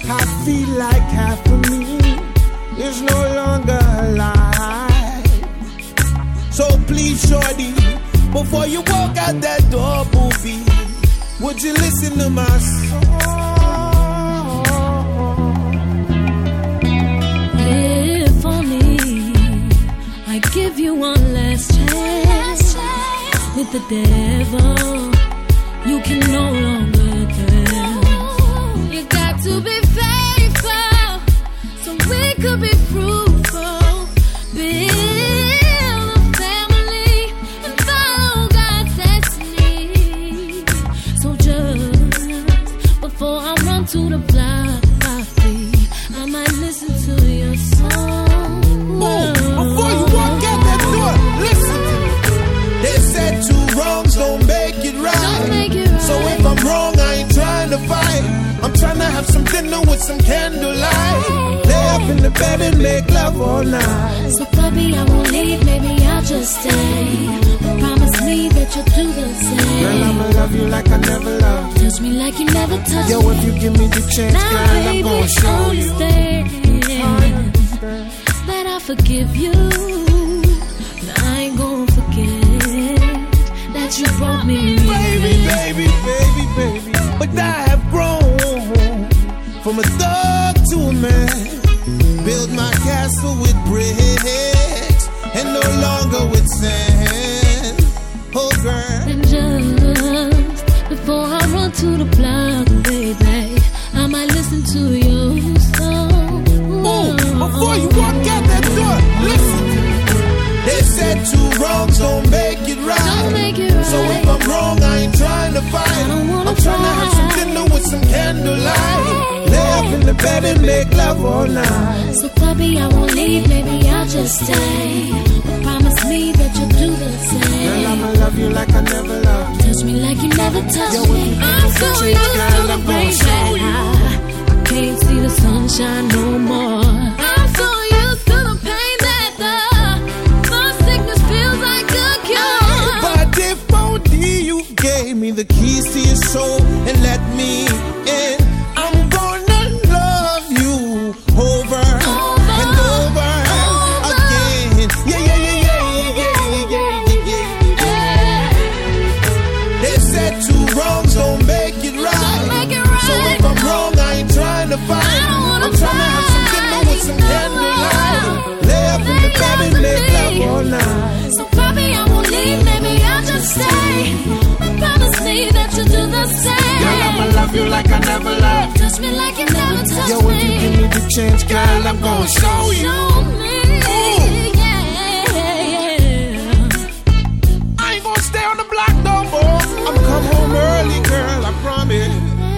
Speaker 4: I feel like half of me is no longer alive. So please, shorty, before you walk out that door, booby, would you listen to my song?
Speaker 18: If only I give you one last chance with the devil, you can no longer tell. You got to be faithful so we could be fruitful. Build a family and follow God's destiny. So just before I run to the block, I might listen to your song.
Speaker 4: Move before you walk out that door. Listen to me. They said two wrongs don't make it right.
Speaker 18: Don't make it right.
Speaker 4: So if I'm wrong, I ain't trying to fight. I'm trying to have some dinner with some candlelight. Lay up in the bed and make love all night.
Speaker 18: So baby, I won't leave, maybe I'll just stay. Promise me that you'll do the same.
Speaker 4: Girl, I'ma love you like I never loved.
Speaker 18: Touch me like you never touched
Speaker 4: Yo,
Speaker 18: me.
Speaker 4: if you give me the chance,
Speaker 18: Now,
Speaker 4: girl, I'm
Speaker 18: baby,
Speaker 4: gonna show you.
Speaker 18: understand that I forgive you. But I ain't gonna forget that you brought me in.
Speaker 4: Baby, baby, baby, baby. But I have grown from a thug to a man. Build my castle with bricks and no longer with sand. Oh, girl.
Speaker 18: And just before I run to the block, baby, I might listen to your song.
Speaker 4: Move before you walk out that door. Listen. They said two wrongs don't make it right.
Speaker 18: Don't make it right.
Speaker 4: So if I'm wrong, I ain't trying to fight.
Speaker 18: I don't wanna
Speaker 4: I'm trying to have some dinner with some candlelight. Lay up in the bed and make love all night.
Speaker 18: So baby, I won't leave, maybe I'll just stay. But promise me that you'll do the same.
Speaker 4: Girl, I'ma love you like I never loved.
Speaker 18: Touch me like you never touched
Speaker 4: Yo,
Speaker 18: me.
Speaker 4: if you
Speaker 18: I'm
Speaker 4: give me
Speaker 18: so
Speaker 4: the
Speaker 18: used
Speaker 4: chance,
Speaker 18: to
Speaker 4: girl,
Speaker 18: the
Speaker 4: I'm gonna
Speaker 18: rain
Speaker 4: show
Speaker 18: that
Speaker 4: you.
Speaker 18: I, I can't see the sunshine no more. I'm so used to the pain that the, the sickness feels like a cure.
Speaker 4: But if only you gave me the keys to your soul and let me in, I'm gonna love you over,
Speaker 18: Over,
Speaker 4: and over,
Speaker 18: over.
Speaker 4: again. Yeah, yeah, yeah, yeah, yeah, yeah, yeah, yeah, yeah. They said two wrongs don't make it right.
Speaker 18: Don't make it right.
Speaker 4: So if I'm wrong, I ain't trying to fight.
Speaker 18: I don't wanna
Speaker 4: I'm trying to have some dinner with some candlelight. Lay up in the bed and make love all night.
Speaker 18: So baby, I won't leave, maybe I'll just stay. But promise me that you'll do the same.
Speaker 4: Girl, I'ma love you like I never loved.
Speaker 18: Touch me like you never touched
Speaker 4: Yo,
Speaker 18: me.
Speaker 4: if you give me the chance, girl, I'm gonna show you.
Speaker 18: Show me, yeah, yeah.
Speaker 4: I ain't gonna stay on the block no more. I'm come home early, girl, I promise.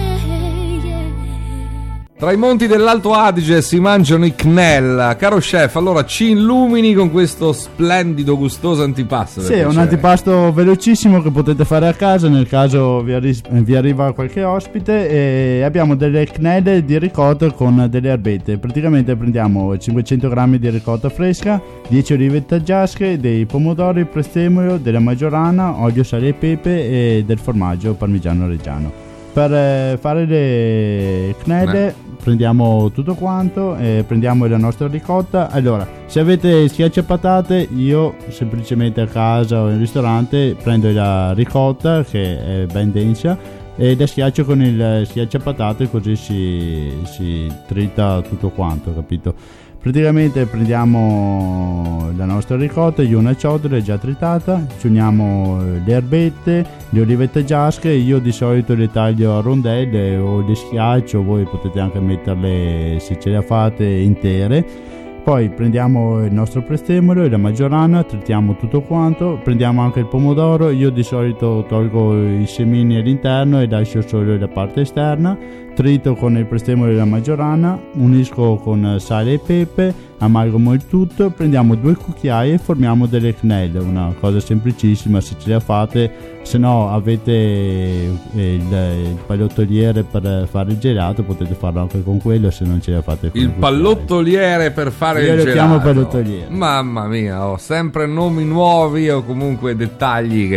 Speaker 5: Tra i monti dell'Alto Adige si mangiano i Knell. Caro chef, allora ci illumini con questo splendido, gustoso antipasto.
Speaker 17: Sì, è un antipasto velocissimo che potete fare a casa nel caso vi, arri- vi arriva qualche ospite. E abbiamo delle knelle di ricotta con delle erbette. Praticamente prendiamo cinquecento grammi di ricotta fresca, dieci olive taggiasche, dei pomodori, prezzemolo, della maggiorana, olio, sale e pepe e del formaggio parmigiano reggiano. Per eh, fare le knelle
Speaker 5: Eh.
Speaker 17: prendiamo tutto quanto e prendiamo la nostra ricotta. Allora, se avete schiacciapatate, io semplicemente a casa o in ristorante prendo la ricotta che è ben densa e la schiaccio con il schiacciapatate, così si, si trita tutto quanto, capito? Praticamente prendiamo la nostra ricotta in una ciotola già tritata, ci uniamo le erbette, le olive taggiasche. Io di solito le taglio a rondelle o le schiaccio, voi potete anche metterle, se ce le fate, intere. Poi prendiamo il nostro prezzemolo e la maggiorana, tritiamo tutto quanto, prendiamo anche il pomodoro. Io di solito tolgo i semini all'interno e lascio solo la parte esterna, trito con il prezzemolo e la maggiorana, unisco con sale e pepe, amalgamo il tutto, prendiamo due cucchiai e formiamo delle knelle, una cosa semplicissima se ce la fate. Se no avete il, il pallottoliere per fare il gelato, potete farlo anche con quello, se non ce la fate con
Speaker 5: Il pallottoliere per fare
Speaker 17: Io
Speaker 5: il
Speaker 17: lo
Speaker 5: gelato.
Speaker 17: chiamo pallottoliere.
Speaker 5: Mamma mia, ho sempre nomi nuovi o comunque dettagli che...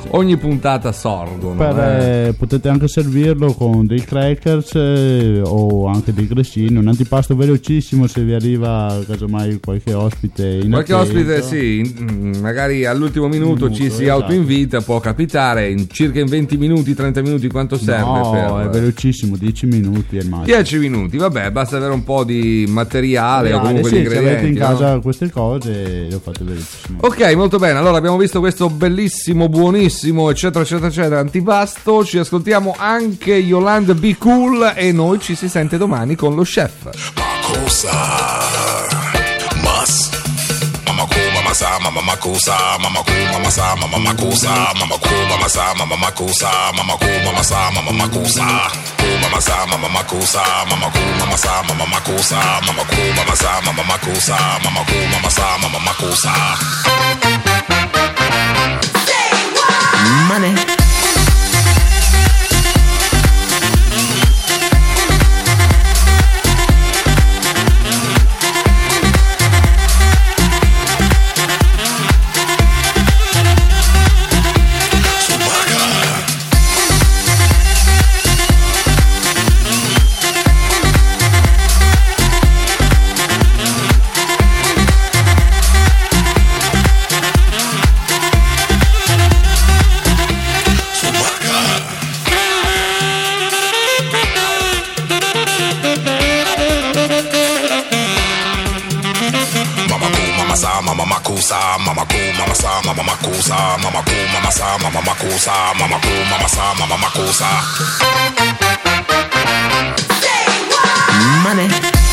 Speaker 5: ogni puntata sorgono.
Speaker 17: Per,
Speaker 5: eh.
Speaker 17: eh, potete anche servirlo con dei crackers eh, o anche dei grissini, un antipasto velocissimo se vi arriva casomai qualche ospite in
Speaker 5: Qualche
Speaker 17: attento.
Speaker 5: ospite sì, in- magari all'ultimo minuto,
Speaker 17: Minuto,
Speaker 5: ci si
Speaker 17: esatto.
Speaker 5: autoinvita, può capitare in circa in venti minuti, trenta minuti quanto serve?
Speaker 17: No,
Speaker 5: per...
Speaker 17: è velocissimo, dieci minuti è il massimo.
Speaker 5: dieci minuti, vabbè, basta avere un po' di materiale o comunque
Speaker 17: sì,
Speaker 5: di
Speaker 17: se avete in
Speaker 5: ingredienti. no?
Speaker 17: casa queste cose lo fate velocissimo.
Speaker 5: Ok, molto bene. Allora abbiamo visto questo bellissimo, buonissimo, eccetera, eccetera, eccetera, antipasto. Ci ascoltiamo anche Yolanda Be Cool e noi ci si sente domani con lo chef.
Speaker 19: Makusa, mas. Mama ku, mama sa, mama makusa, mama ku, mama sa, mama makusa, mama ku, mama sa, mama makusa, mama ku, mama sa, mama makusa, ku, mama sa, mama makusa, mama ku, mama sa, mama makusa, mama ku, mama sa, mama makusa, mama ku, mama sa, mama makusa.
Speaker 20: Money.
Speaker 19: Mama makusa, mama ku, mama sa, mama makusa, mama ku, mama sa, mama makusa, mama ku, mama sa, mama makusa.
Speaker 20: Money.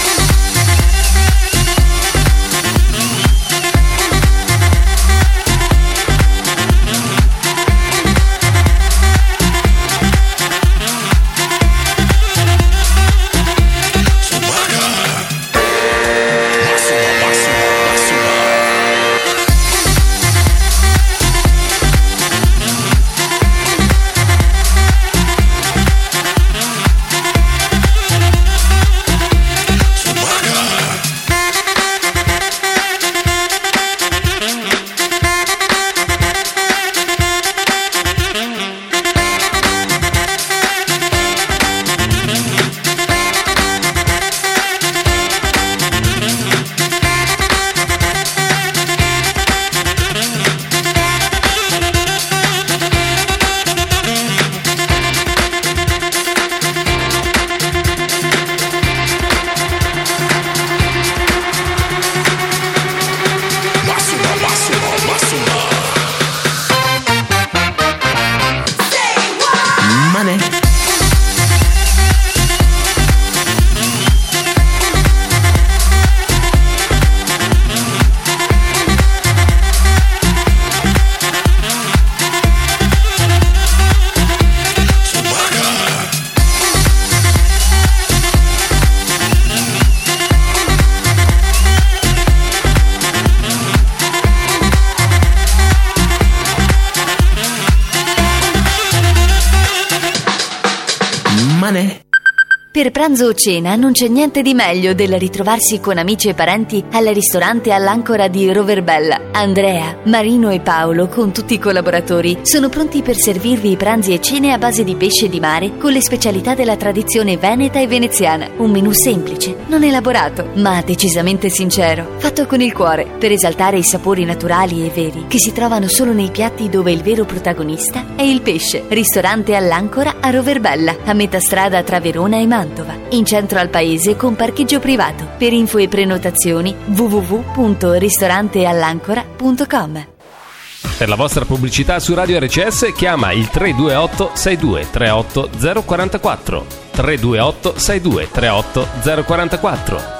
Speaker 2: Per pranzo o cena non c'è niente di meglio del ritrovarsi con amici e parenti al ristorante all'Ancora di Roverbella. Andrea, Marino e Paolo, con tutti i collaboratori, sono pronti per servirvi i pranzi e cene a base di pesce di mare con le specialità della tradizione veneta e veneziana. Un menù semplice, non elaborato, ma decisamente sincero, fatto con il cuore, per esaltare i sapori naturali e veri che si trovano solo nei piatti dove il vero protagonista è il pesce. Ristorante all'Ancora a Roverbella, a metà strada tra Verona e Mantova, in centro al paese con parcheggio privato. Per info e prenotazioni w w w punto ristoranteallancora punto com.
Speaker 3: Per la vostra pubblicità su Radio R C S chiama il tre due otto sei due tre otto zero quattro quattro tre due otto sei due tre otto zero quattro quattro.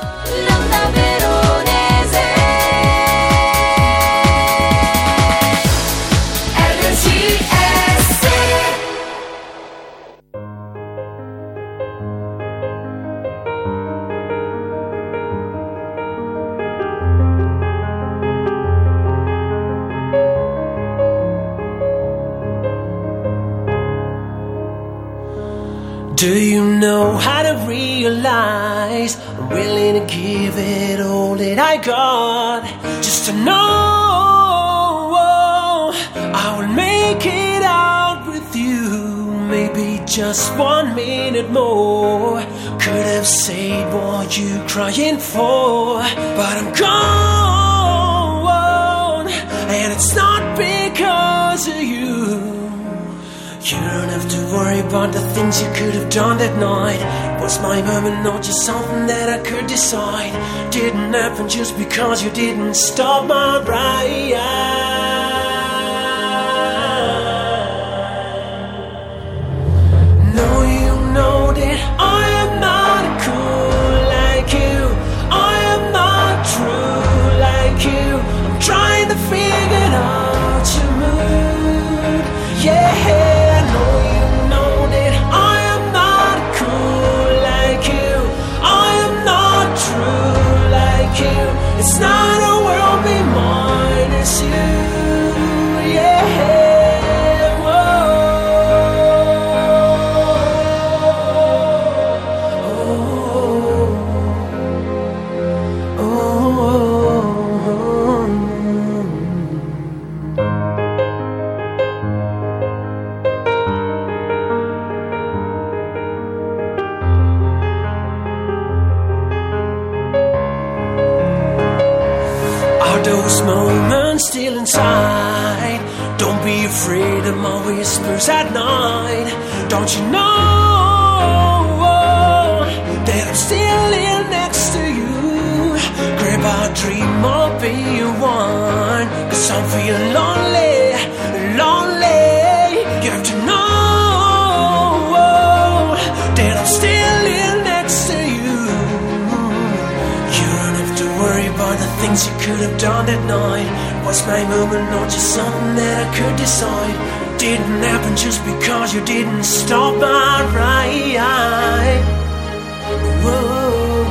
Speaker 21: Do you know how to realize I'm willing to give it all that I got, just to know I will make it just one minute more. Could have said what you crying for, but I'm gone, and it's not because of you. You don't have to worry about the things you could have done that night. It was my moment, not just something that I could decide. Didn't happen just because you didn't stop my ride. No, you know that I am not cool like you. I am not true like you. I'm trying to figure out your mood. Yeah. It's not a world be mine, it's you, yeah. Oh, oh, those moments still inside. Don't be afraid of my whispers at night. Don't you know that I'm still here next to you? Grab a dream, I'll be your one. Cause I'm feeling lonely, lonely. You have to know that I'm still here next to you. You don't have to worry about the things you could have done that night. Was my moment not just something that I could decide? Didn't happen just because you didn't stop my ride. Whoa.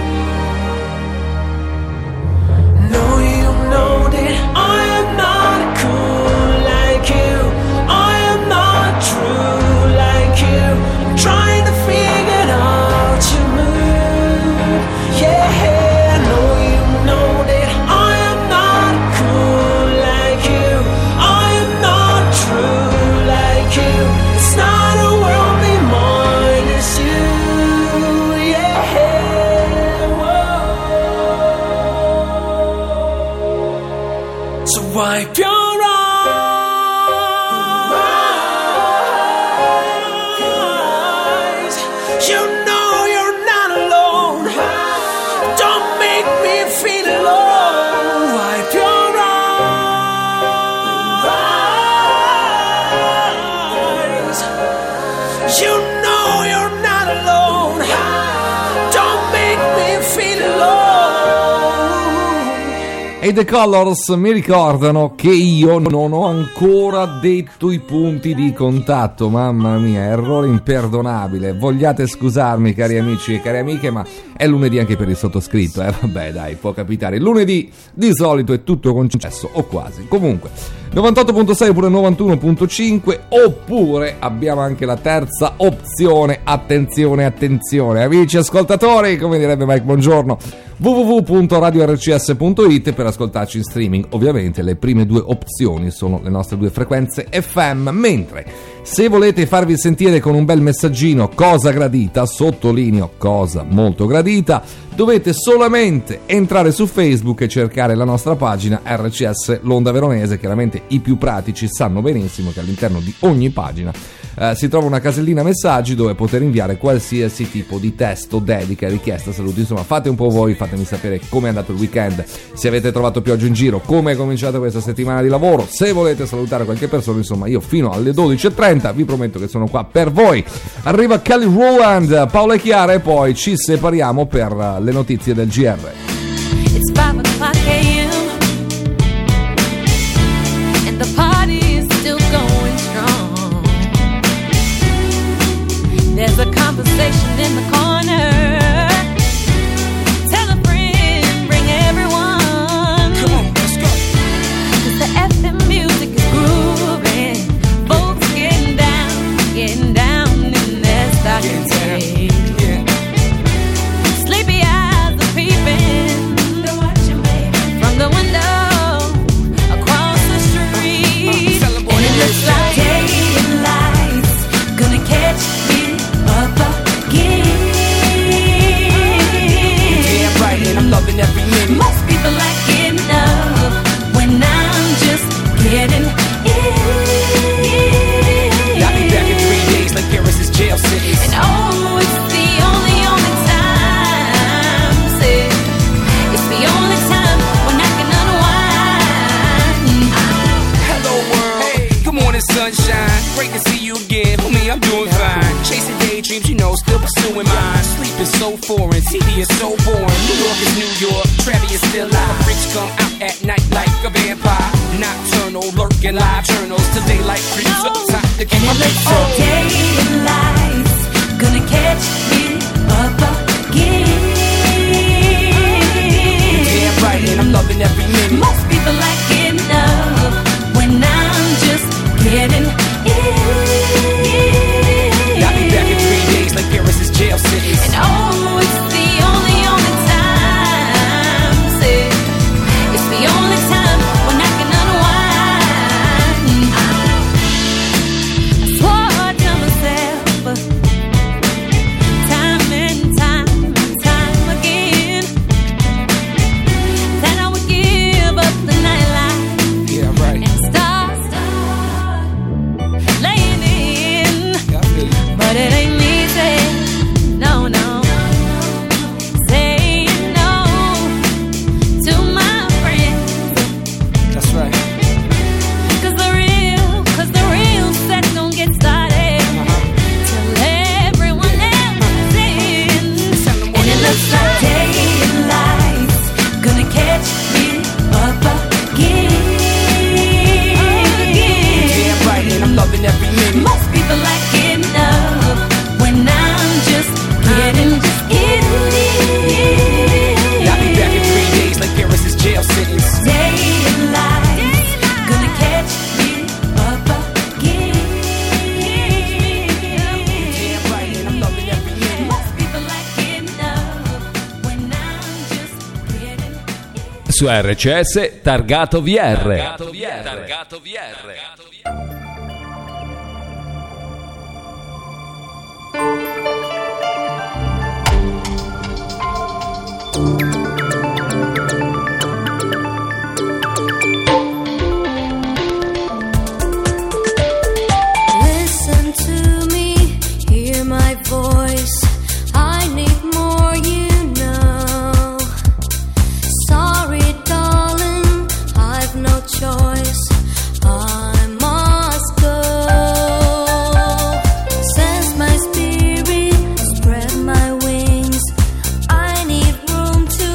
Speaker 21: No, you know that I am not cool like you. I am not true like you. I'm trying to figure out your mood. Yeah. Wipe your eyes. You know you're not alone. Don't make me feel alone. Wipe your eyes. You know you're not alone. Don't make me feel alone.
Speaker 5: E The Colors mi ricordano che io non ho ancora detto i punti di contatto. Mamma mia, errore imperdonabile. Vogliate scusarmi, cari amici e cari amiche, ma è lunedì anche per il sottoscritto, eh? Vabbè, dai, può capitare. Lunedì di solito è tutto concesso, o quasi. Comunque, novantotto virgola sei oppure novantuno virgola cinque, oppure abbiamo anche la terza opzione. Attenzione, attenzione, amici ascoltatori, come direbbe Mike Buongiorno, w w w punto radio r c s punto i t per ascoltarci in streaming. Ovviamente le prime due opzioni sono le nostre due frequenze F M, mentre se volete farvi sentire con un bel messaggino, cosa gradita, sottolineo cosa molto gradita, dovete solamente entrare su Facebook e cercare la nostra pagina R C S L'Onda Veronese. Chiaramente i più pratici sanno benissimo che all'interno di ogni pagina eh, si trova una casellina messaggi dove poter inviare qualsiasi tipo di testo, dedica, richiesta, saluti. Insomma, fate un po' voi, fatemi sapere come è andato il weekend, se avete trovato pioggia in giro, come è cominciata questa settimana di lavoro, se volete salutare qualche persona. Insomma, io fino alle dodici e trenta vi prometto che sono qua per voi. Arriva Kelly Rowland, Paola e Chiara, e poi ci separiamo per le notizie del G R.
Speaker 18: It's five o'clock a m and the party is still going strong. There's a conversation in the corner. Tell a friend, bring everyone. Come on, let's go. 'Cause the F M music is grooving. Folks getting down, getting down in their stockings. Sleepy eyes are peeping from the window across the street. And it looks like daylight's gonna catch me
Speaker 20: is so foreign, T V is so boring. New York is New York, Trevi is still live. Rich come out at night like a vampire. Nocturnal, lurking live journals till daylight creeps up top to keep my lights on.
Speaker 7: Daylight's gonna catch me up again.
Speaker 20: Damn right, and I'm loving every minute.
Speaker 7: Most people like it enough when I'm just getting in.
Speaker 20: I'll be back in three days like Paris is jail sentence.
Speaker 7: And oh, it's the only, only time, say, it's the only time when I can unwind. I swore to myself, time and time and time again, that I would give up the nightlife.
Speaker 20: Yeah, right.
Speaker 7: And start laying in. But it ain't easy, no, no. Saying no to my friends.
Speaker 20: That's right.
Speaker 7: Cause the real, cause the real set don't get started till everyone else is in. And it looks like daylight's gonna catch me up again.
Speaker 20: Damn right, and I'm loving every minute.
Speaker 7: Most people like it enough when I'm just getting, just getting in.
Speaker 20: I'll be back in three days like Paris is jail sentence.
Speaker 7: Daylight's gonna catch me up again.
Speaker 20: Damn right, and I'm loving every minute.
Speaker 7: Most people like it enough when I'm just getting.
Speaker 3: Su R C S Targato V R.
Speaker 1: Targato V R. Targato V R.
Speaker 11: Listen to me, hear my voice. I need more, you know. Sorry, darling, I've no choice. I must go. Sense my spirit, spread my wings. I need room to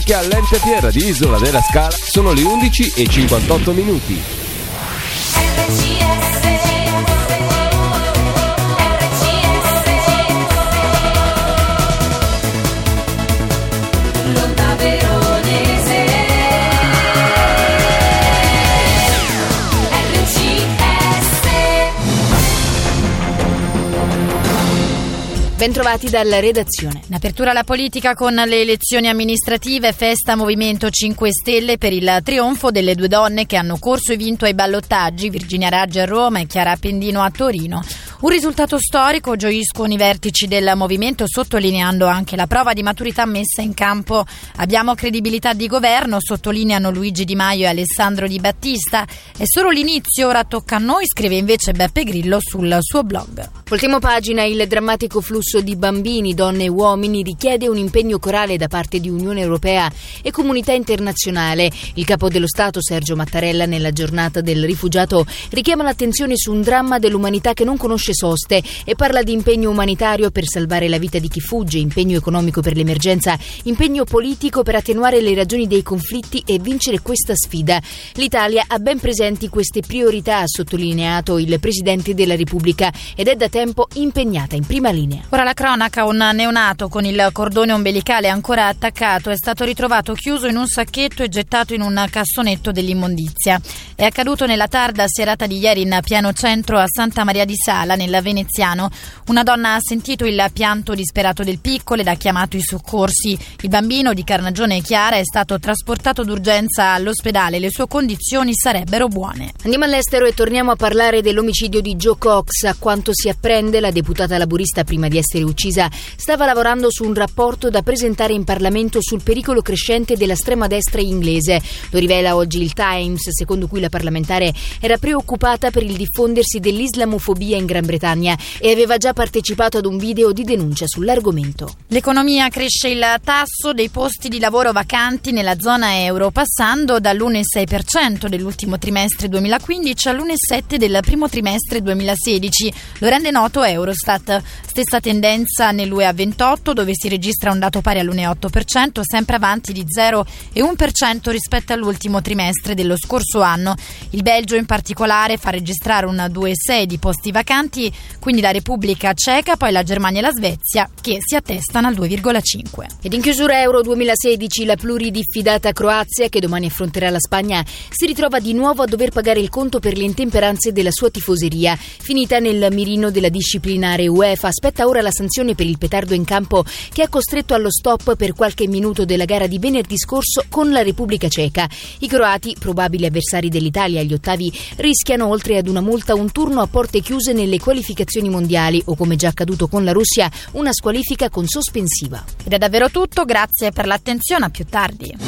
Speaker 1: anche all'Ente Pierra di Isola della Scala. Sono le undici e cinquantotto minuti.
Speaker 2: Bentrovati dalla redazione.
Speaker 9: In apertura alla politica con le elezioni amministrative, festa Movimento cinque Stelle per il trionfo delle due donne che hanno corso e vinto ai ballottaggi, Virginia Raggi a Roma e Chiara Appendino a Torino. Un risultato storico, gioiscono i vertici del movimento, sottolineando anche la prova di maturità messa in campo. Abbiamo credibilità di governo, sottolineano Luigi Di Maio e Alessandro Di Battista. È solo l'inizio, ora tocca a noi, scrive invece Beppe Grillo sul suo blog.
Speaker 2: Ultimo pagina, il drammatico flusso di bambini, donne e uomini richiede un impegno corale da parte di Unione Europea e comunità internazionale. Il capo dello Stato, Sergio Mattarella, nella giornata del rifugiato richiama l'attenzione su un dramma dell'umanità che non conosce soste e parla di impegno umanitario per salvare la vita di chi fugge, impegno economico per l'emergenza, impegno politico per attenuare le ragioni dei conflitti e vincere questa sfida. L'Italia ha ben presenti queste priorità, ha sottolineato il Presidente della Repubblica, ed è da tempo impegnata in prima linea.
Speaker 9: Ora la cronaca, un neonato con il cordone ombelicale ancora attaccato è stato ritrovato chiuso in un sacchetto e gettato in un cassonetto dell'immondizia. È accaduto nella tarda serata di ieri in pieno centro a Santa Maria di Sala, nel Veneziano. Una donna ha sentito il pianto disperato del piccolo ed ha chiamato i soccorsi. Il bambino, di carnagione chiara, è stato trasportato d'urgenza all'ospedale. Le sue condizioni sarebbero buone.
Speaker 2: Andiamo all'estero e torniamo a parlare dell'omicidio di Jo Cox. A quanto si apprende, la deputata laburista, prima di essere uccisa, stava lavorando su un rapporto da presentare in Parlamento sul pericolo crescente dell'estrema destra inglese. Lo rivela oggi il Times, secondo cui la parlamentare era preoccupata per il diffondersi dell'islamofobia in Gran Bretagna e aveva già partecipato ad un video di denuncia sull'argomento.
Speaker 9: L'economia, cresce il tasso dei posti di lavoro vacanti nella zona euro, passando dall'uno virgola sei per cento dell'ultimo trimestre duemilaquindici all'uno virgola sette per cento del primo trimestre duemilasedici. Lo rende noto Eurostat. Stessa tendenza nell'U E A ventotto, dove si registra un dato pari all'uno virgola otto per cento, sempre avanti di zero virgola uno per cento rispetto all'ultimo trimestre dello scorso anno. Il Belgio in particolare fa registrare un due virgola sei di posti vacanti, quindi la Repubblica Ceca, poi la Germania e la Svezia, che si attestano al due virgola cinque.
Speaker 2: Ed in chiusura Euro duemilasedici, la pluridiffidata Croazia, che domani affronterà la Spagna, si ritrova di nuovo a dover pagare il conto per le intemperanze della sua tifoseria. Finita nel mirino della disciplinare UEFA, aspetta ora la sanzione per il petardo in campo che ha costretto allo stop per qualche minuto della gara di venerdì scorso con la Repubblica Ceca. I croati, probabili avversari dell'Italia agli ottavi, rischiano, oltre ad una multa, un turno a porte chiuse nelle qualificazioni mondiali o, come già accaduto con la Russia, una squalifica con sospensiva.
Speaker 9: Ed è davvero tutto, grazie per l'attenzione, a più tardi.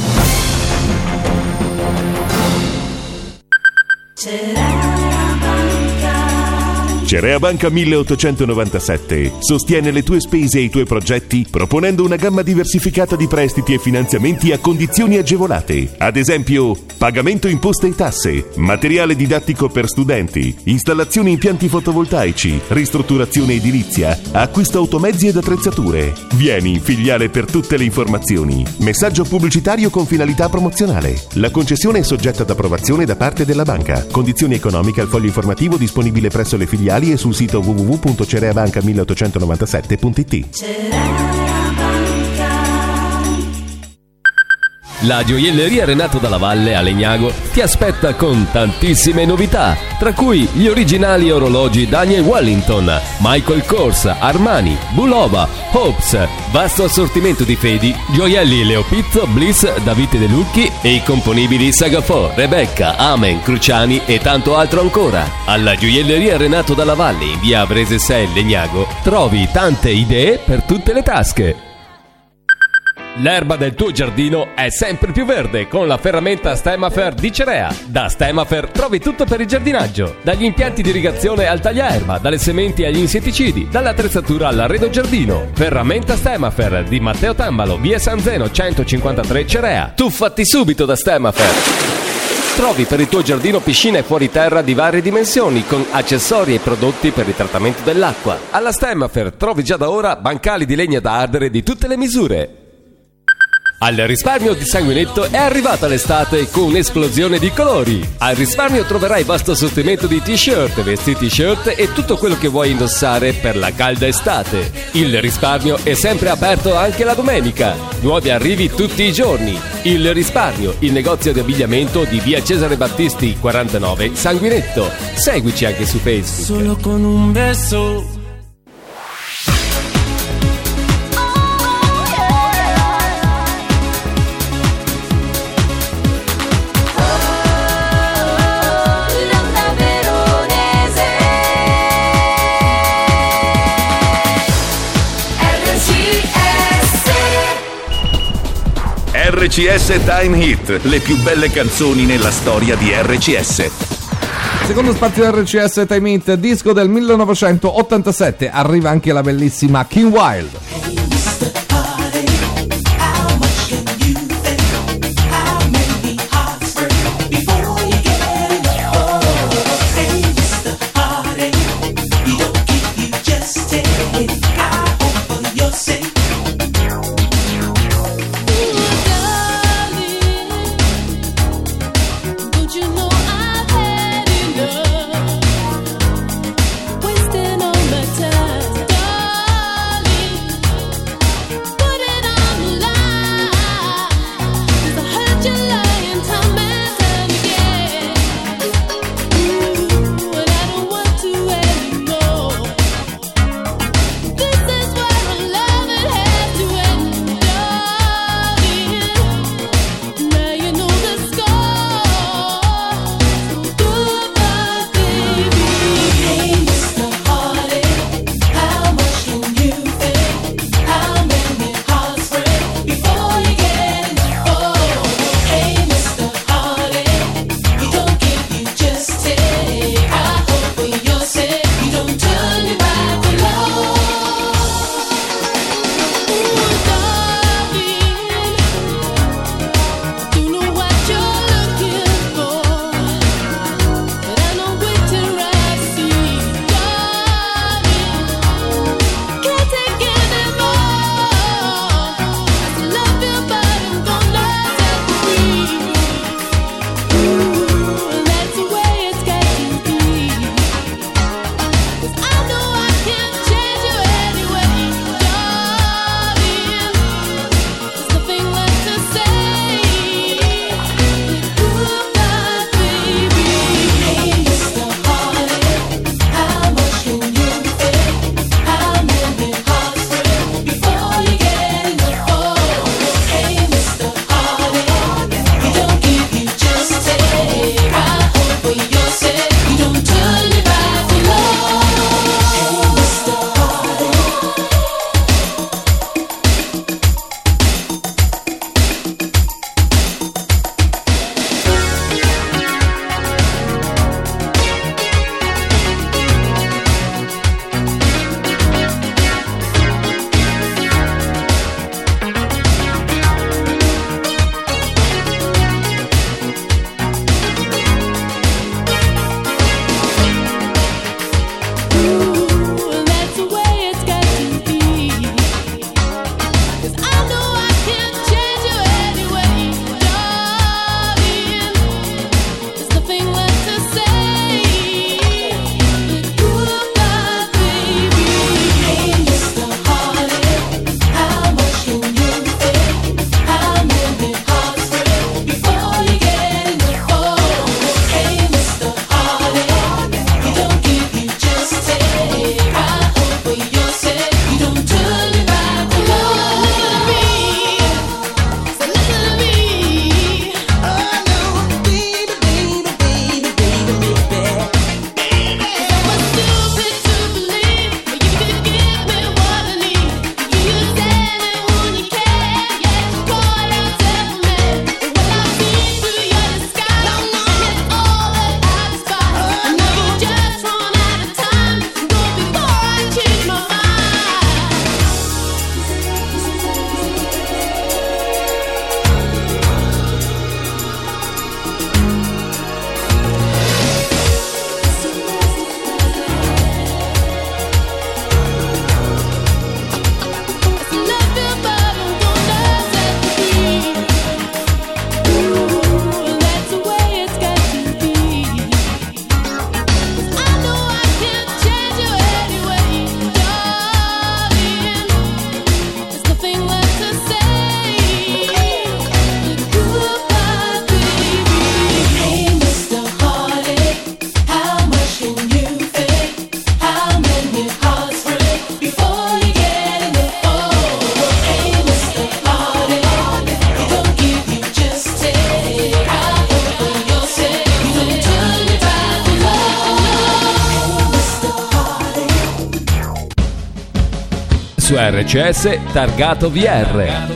Speaker 10: Cerea Banca milleottocentonovantasette sostiene le tue spese e i tuoi progetti proponendo una gamma diversificata di prestiti e finanziamenti a condizioni agevolate. Ad esempio, pagamento imposte e tasse, materiale didattico per studenti, installazioni impianti fotovoltaici, ristrutturazione edilizia, acquisto automezzi ed attrezzature. Vieni in filiale per tutte le informazioni. Messaggio pubblicitario con finalità promozionale. La concessione è soggetta ad approvazione da parte della banca. Condizioni economiche al foglio informativo disponibile presso le filiali e sul sito w w w punto cereabanca milleottocentonovantasette punto i t.
Speaker 3: La gioielleria Renato Dalla Valle a Legnago ti aspetta con tantissime novità, tra cui gli originali orologi Daniel Wellington, Michael Kors, Armani, Bulova, Hopes, vasto assortimento di Fedi, gioielli Leopizzo, Bliss, Davide De Lucchi e i componibili Sagafò, Rebecca, Amen, Cruciani e tanto altro ancora. Alla gioielleria Renato Dalla Valle in via Abrese sei Legnago trovi tante idee per tutte le tasche. L'erba del tuo giardino è sempre più verde con la ferramenta Stemafer di Cerea. Da Stemafer trovi tutto per il giardinaggio, dagli impianti di irrigazione al tagliaerba, dalle sementi agli insetticidi, dall'attrezzatura all'arredo giardino. Ferramenta Stemafer di Matteo Tambalo, via San Zeno centocinquantatré Cerea. Tuffati subito da Stemafer. Trovi per il tuo giardino piscine fuori terra di varie dimensioni con accessori e prodotti per il trattamento dell'acqua. Alla Stemafer trovi già da ora bancali di legna da ardere di tutte le misure. Al risparmio di Sanguinetto è arrivata l'estate con un'esplosione di colori. Al risparmio troverai vasto assortimento di t-shirt, vestiti shirt e tutto quello che vuoi indossare per la calda estate. Il risparmio è sempre aperto anche la domenica. Nuovi arrivi tutti i giorni. Il risparmio, il negozio di abbigliamento di via Cesare Battisti quarantanove Sanguinetto. Seguici anche su Facebook.
Speaker 21: Solo con un beso.
Speaker 10: R C S Time Hit, le più belle canzoni nella storia di R C S.
Speaker 5: Secondo spazio R C S Time Hit, disco del millenovecentottantasette, arriva anche la bellissima Kim Wilde.
Speaker 18: Wasting all my time, darling.
Speaker 1: su R C S Targato V R.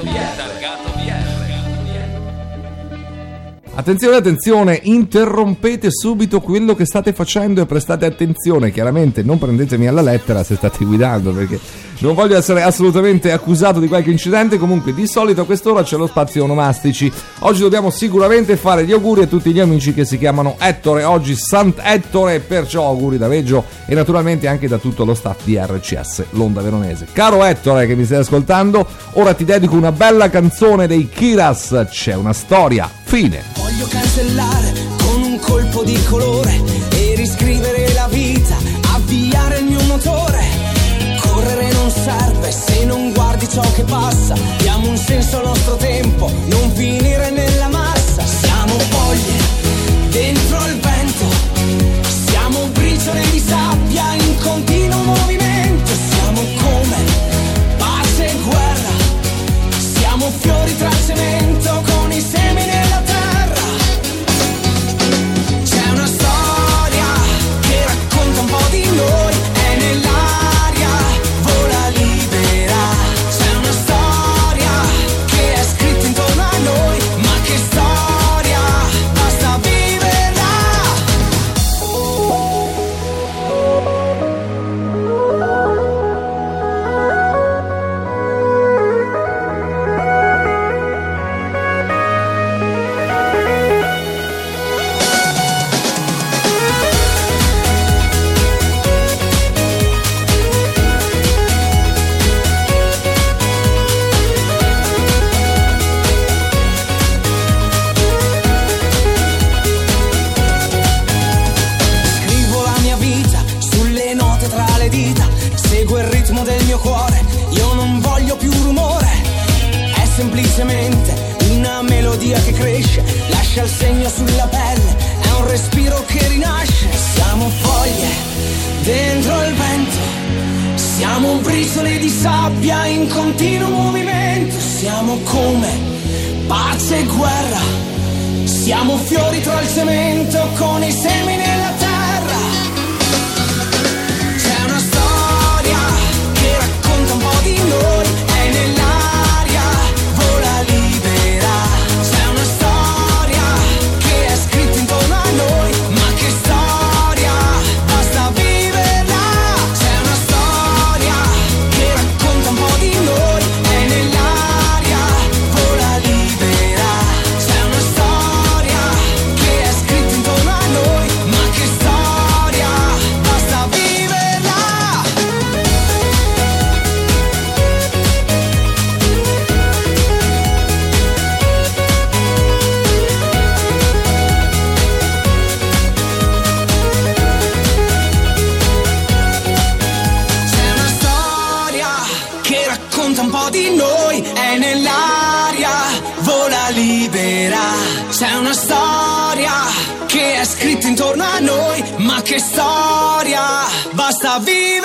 Speaker 5: Attenzione, attenzione, interrompete subito quello che state facendo e prestate attenzione. Chiaramente non prendetemi alla lettera se state guidando, perché non voglio essere assolutamente accusato di qualche incidente. Comunque di solito a quest'ora c'è lo spazio onomastici. Oggi dobbiamo sicuramente fare gli auguri a tutti gli amici che si chiamano Ettore. Oggi Sant'Ettore, perciò auguri da Veggio e naturalmente anche da tutto lo staff di R C S l'Onda Veronese. Caro Ettore che mi stai ascoltando, ora ti dedico una bella canzone dei Kiras, C'è una storia. Fine.
Speaker 21: Voglio cancellare con un colpo di colore e riscrivere la vita, avviare il mio motore. Correre non serve se non guardi ciò che passa. Diamo un senso al nostro tempo, non finire nella massa. Siamo foglie dentro il vento, siamo briciole di sabbia in continuo movimento. Siamo come pace e guerra, siamo fiori tra il cemento con i semi nella terra. C'è una storia che racconta un po' di noi, è nell'aria, vola libera. C'è una storia che è scritta intorno a noi, ma che storia, basta viverla. Scrivo la mia vita sulle note tra le dita, seguo il ritmo del mio cuore, io non voglio più rumore. È semplicemente una melodia che cresce, lascia il segno sulla pelle, è un respiro che rinasce. Siamo foglie dentro il vento, siamo briciole di sabbia in continuo movimento. Siamo come pace e guerra, siamo fiori tra il cemento con i semi nella terra. C'è una storia che racconta un po' di noi, è nell'aria, vola libera. C'è una storia che è scritta intorno a noi, ma che storia, basta viverla. C'è una storia che racconta un po' di noi, è nell'aria, vola libera. C'è una storia che è scritta intorno a noi, ma che storia, basta viverla. C'è una storia che racconta un po' di noi, è nell'aria, vola libera. C'è una storia che è scritta intorno a noi, ma che storia, basta viverla.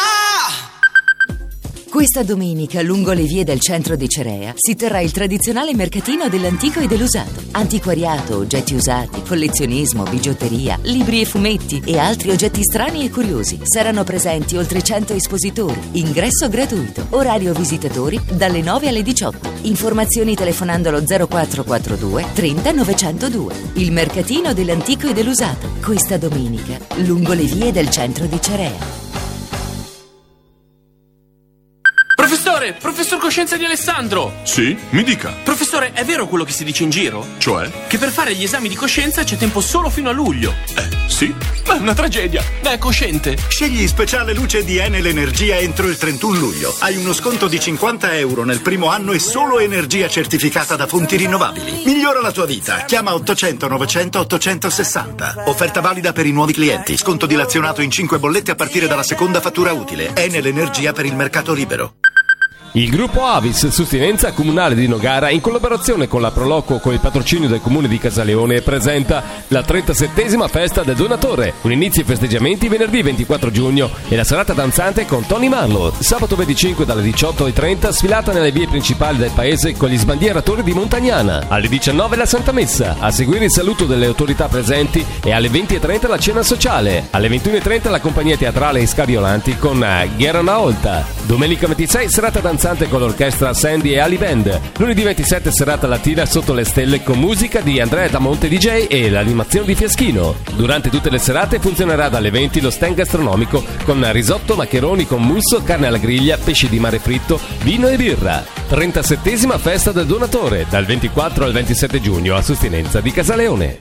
Speaker 8: Questa domenica, lungo le vie del centro di Cerea, si terrà il tradizionale mercatino dell'antico e dell'usato. Antiquariato, oggetti usati, collezionismo, bigiotteria, libri e fumetti e altri oggetti strani e curiosi. Saranno presenti oltre cento espositori. Ingresso gratuito. Orario visitatori dalle nove alle diciotto. Informazioni telefonando allo zero quattro quattro due trenta novecentodue. Il mercatino dell'antico e dell'usato. Questa domenica, lungo le vie del centro di Cerea.
Speaker 13: Professore, professor Coscienza di Alessandro!
Speaker 22: Sì, mi dica.
Speaker 13: Professore, è vero quello che si dice in giro?
Speaker 22: Cioè?
Speaker 13: Che per fare gli esami di coscienza c'è tempo solo fino a luglio.
Speaker 22: Eh, sì.
Speaker 13: Ma è una tragedia. È cosciente.
Speaker 15: Scegli speciale luce di Enel Energia entro il trentuno luglio. Hai uno sconto di cinquanta euro nel primo anno e solo energia certificata da fonti rinnovabili. Migliora la tua vita. Chiama ottocento novecento ottocentosessanta. Offerta valida per i nuovi clienti. Sconto dilazionato in cinque bollette a partire dalla seconda fattura utile. Enel Energia per il mercato libero.
Speaker 3: Il gruppo Avis su Stinenza Comunale di Nogara, in collaborazione con la Proloco con il patrocinio del comune di Casaleone, presenta la trentasettesima festa del donatore. Un inizio e festeggiamenti venerdì ventiquattro giugno e la serata danzante con Tony Marlo. Sabato venticinque dalle diciotto e trenta sfilata nelle vie principali del paese con gli sbandieratori di Montagnana. Alle diciannove la Santa Messa, a seguire il saluto delle autorità presenti e alle venti e trenta la cena sociale. Alle ventuno e trenta la compagnia teatrale Iscariolanti con Gherana Olta. Domenica ventisei serata danzante con l'orchestra Sandy e Ali Band. Lunedì ventisette serata latina sotto le stelle con musica di Andrea Damonte D J e l'animazione di Fiaschino. Durante tutte le serate funzionerà dalle venti lo stand gastronomico con risotto, maccheroni con musso, carne alla griglia, pesce di mare fritto, vino e birra. trentasettesima festa del donatore dal ventiquattro al ventisette giugno a Sustinenza di Casaleone.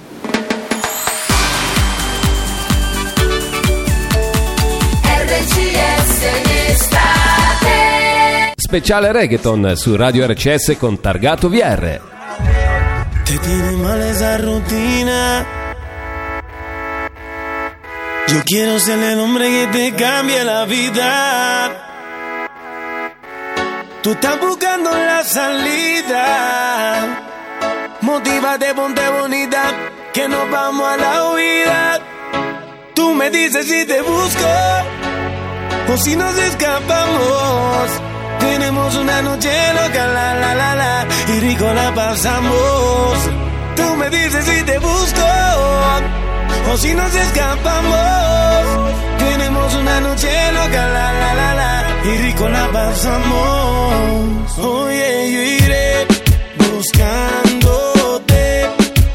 Speaker 3: Speciale reggaeton su Radio R C S con Targato V R.
Speaker 21: Te tiene mal esa rutina. Yo quiero ser el hombre que te cambie la vida. Tú estás buscando la salida. Motívate, ponte bonita, que nos vamos a la huida. Tú me dices si te busco o si nos escapamos. Tenemos una noche loca, la la la la, y rico la pasamos. Tú me dices si te busco o si nos escapamos. Tenemos una noche loca, la la la la, y rico la pasamos. Oye, yo iré buscándote,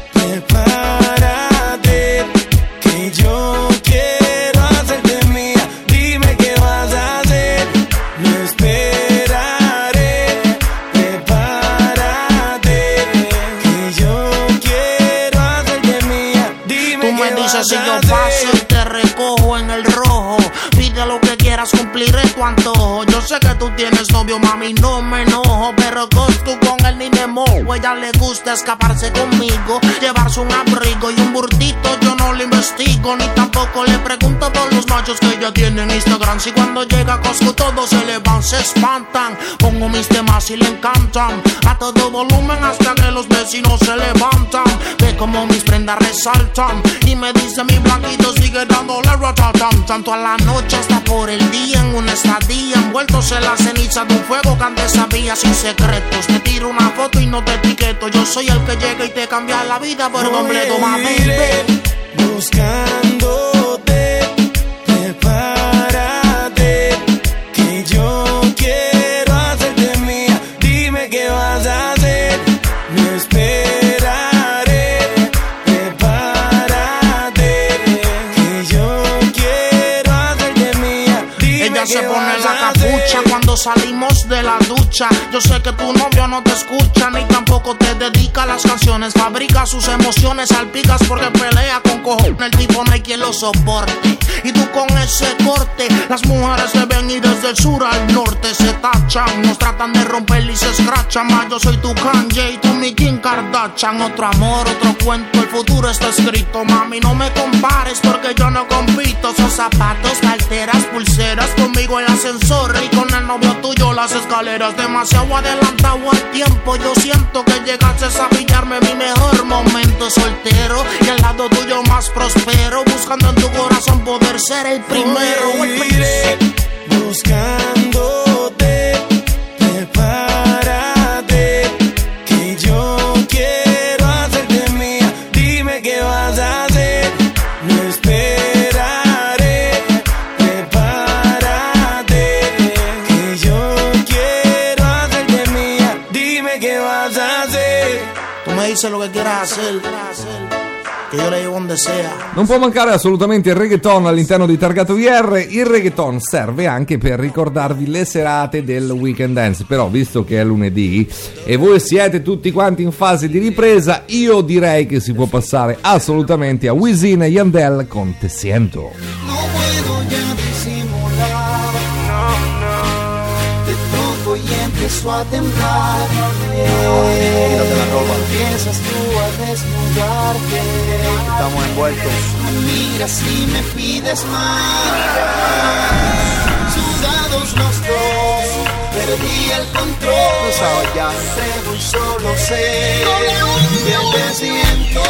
Speaker 21: prepárate, que yo quiero hacerte mía. Dime qué vas a hacer, no esperes.
Speaker 6: Si yo paso y te recojo en el rojo, pide lo que quieras, cumpliré tu antojo. Yo sé que tú tienes novio, mami, no me enojo, pero con tú con él ni me mojo. Ella le gusta escaparse conmigo, llevarse un abrigo y un burtito. Yo no le investigo, ni tampoco le pregunto por los machos que ella tiene en Instagram. Si cuando llega a Costco todos se le van, se espantan. Pongo mis temas y le encantan a todo volumen hasta que los vecinos se levantan. Ve como mis prendas resaltan y me dice mi blanquito sigue dándole ratatam. Tanto a la noche hasta por el día, en una estadía, envueltos en la ceniza de un fuego que antes sabía sin secretos. Te tiro una foto y no te etiqueto. Yo soy el que llega y te cambia la vida por completo, mami.
Speaker 21: Buscándote, prepárate, que yo quiero hacerte mía. Dime qué vas a hacer, no esperaré. Prepárate, que yo quiero hacerte mía. Dime
Speaker 6: ella
Speaker 21: qué
Speaker 6: se pone
Speaker 21: vas
Speaker 6: la
Speaker 21: a
Speaker 6: capucha
Speaker 21: hacer
Speaker 6: cuando salimos de la ducha. Yo sé que tu novio no te escucha ni tampoco te dedica las canciones. Fabrica sus emociones, salpicas porque pelea con cojones. El tipo no hay quien lo soporte y tú con ese corte. Las mujeres se ven y desde el sur al norte se tachan. Nos tratan de romper y se escrachan. Más yo soy tu Kanye y tú mi Kim Kardashian. Otro amor, otro cuento, el futuro está escrito. Mami, no me compares porque yo no compito. Son zapatos, carteras, pulseras, conmigo el ascensor y con el novio tuyo las escaleras. Demasiado adelantado al tiempo, yo siento que llegaste a pillarme mi mejor momento soltero y al lado tuyo más prospero, buscando en tu corazón poder ser el primero.
Speaker 21: Oye, iré buscándote, prepárate, que yo quiero hacerte mía. Dime qué vas a hacer, no esperaré. Prepárate, que yo quiero hacerte mía. Dime qué vas a hacer.
Speaker 6: Tú me dices lo que quieras hacer, che io le llevo donde sea.
Speaker 5: Non può mancare assolutamente il reggaeton all'interno di Targato V R. Il reggaeton serve anche per ricordarvi le serate del Weekend Dance, però visto che è lunedì e voi siete tutti quanti in fase di ripresa, io direi che si può passare assolutamente a Wisin e Yandel con Te Siento.
Speaker 4: No puedo ya disimular, no, no. Te toco y empiezo a temblar. Quítate la ropa. Empiezas tú a desnudarte. Estamos envueltos. Mira si me pides más. Sudados los dos, perdí el control. Tú sabes ya, entrego y solo sé que te siento.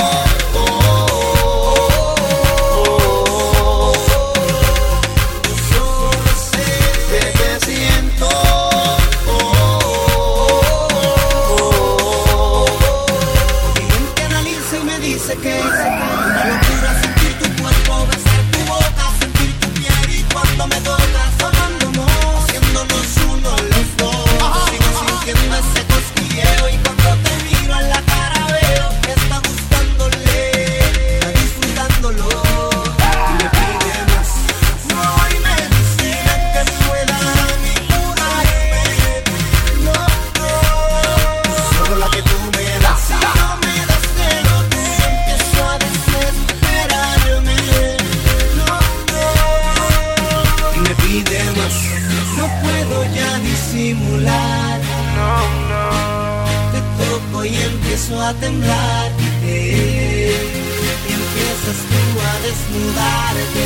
Speaker 4: A temblar, eh, y empiezas tú a desnudarte.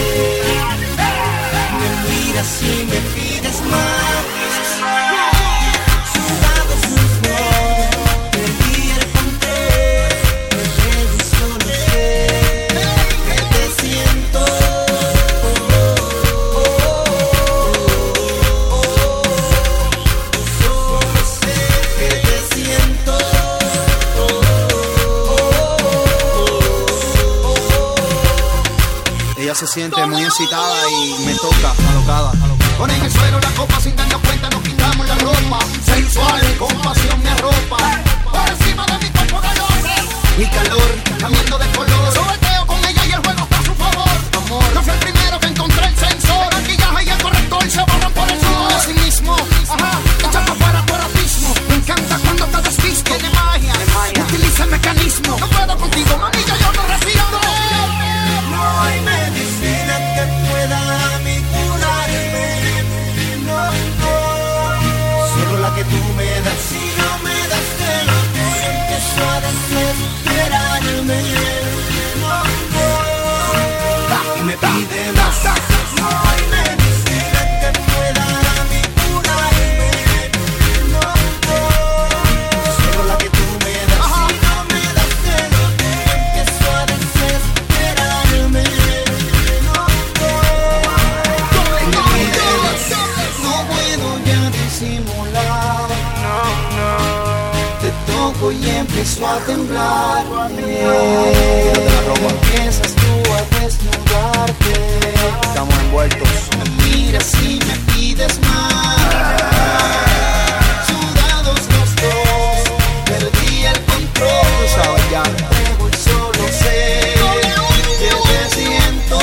Speaker 4: Me miras y me pides más. Sudados sus dos, perdí el control. Perdí solo sé que te siento. Solo sé que te siento.
Speaker 22: Ella se siente muy excitada y me toca, alocada. Pon en el suelo la copa sin darnos cuenta, nos quitamos la ropa. Sensual, con pasión me arropa. Por encima de mi cuerpo de hombre. Mi calor, cambiando de color. Sobeteo con ella y el juego está a su favor. Amor, no fui el primero que encontré el sensor. El maquillaje y el corrector se borran por el sudor. Así mismo, ajá, echa para afuera tu erotismo. Me encanta cuando te desvisto. Tiene magia, utiliza el mecanismo. No puedo contigo, mami, ya yo no respiro.
Speaker 4: No hay medicina que pueda a mí curarme. No, no. Solo la que tú me das. Si no me das de lo que empiezo a desesperarme. No, no. Y me pide más. No hay medicina que pueda a mí curarme. No, no. Solo la que tú me das. Si no me das de lo que empiezo a desesperarme. Y empiezo a temblar, eh, empiezas tú a desnudarte.
Speaker 22: Estamos envueltos.
Speaker 4: Me miras y me pides más. Sudados los dos, perdí el control.
Speaker 22: Tú sabes ya.
Speaker 4: Entrego y solo sé que te siento.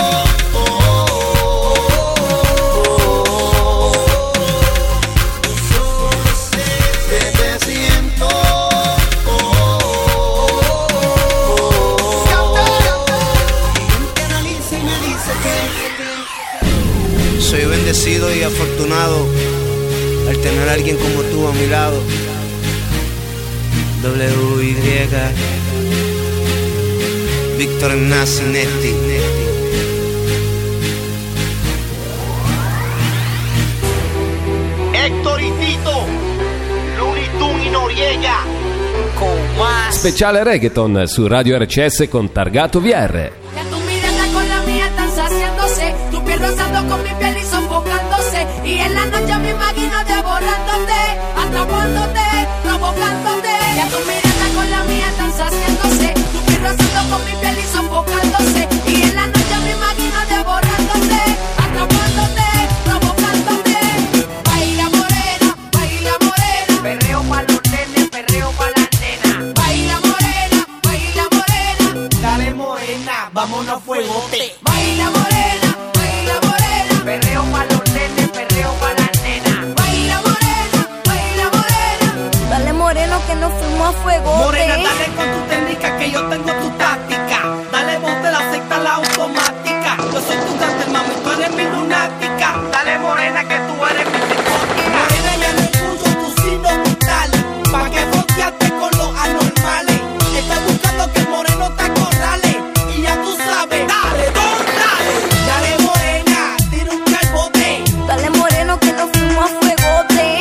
Speaker 22: Soy bendecido y afortunado al tener a alguien como tú a mi lado. W Y Víctor Nacinetti.
Speaker 23: Héctor y Tito, Looney Tunes y Noriega. Con más.
Speaker 3: Speciale reggaeton su Radio R C S con Targato V R.
Speaker 7: Con la mía están saciándose, tu piel rozando con mi piel y sofocándose. Y en la noche me imagino devorándote, atrapándote, provocándote. Ya tu mirada con la mía están saciándose, tu piel rozando con mi piel y sofocándose. Y en la noche me imagino devorándote, atrapándote, provocándote. Baila morena, baila morena, perreo pa' los nenes, perreo pa' las nenas. Baila morena, baila morena, dale morena, vámonos a fuegote. Baila morena, baila morena, perreo pa' los nenes, perreo pa' las nenas. Baila morena, baila morena,
Speaker 18: Dale moreno que nos fuimos a fuego.
Speaker 23: Morena, dale con tu técnica que yo tengo tu táctica. Dale bote la secta, la automática. Yo soy tu gante, mami, tú eres mi lunática. Dale morena que tú eres mi psicótica. Morena, ya no escucho tu signo vital. Pa' que fronteaste con los anormales. Estás buscando que el moreno te acorrale. Y ya tú sabes, dale, don, dale. Dale morena, tira un calbote.
Speaker 18: Dale moreno que nos fuimos a fuegote.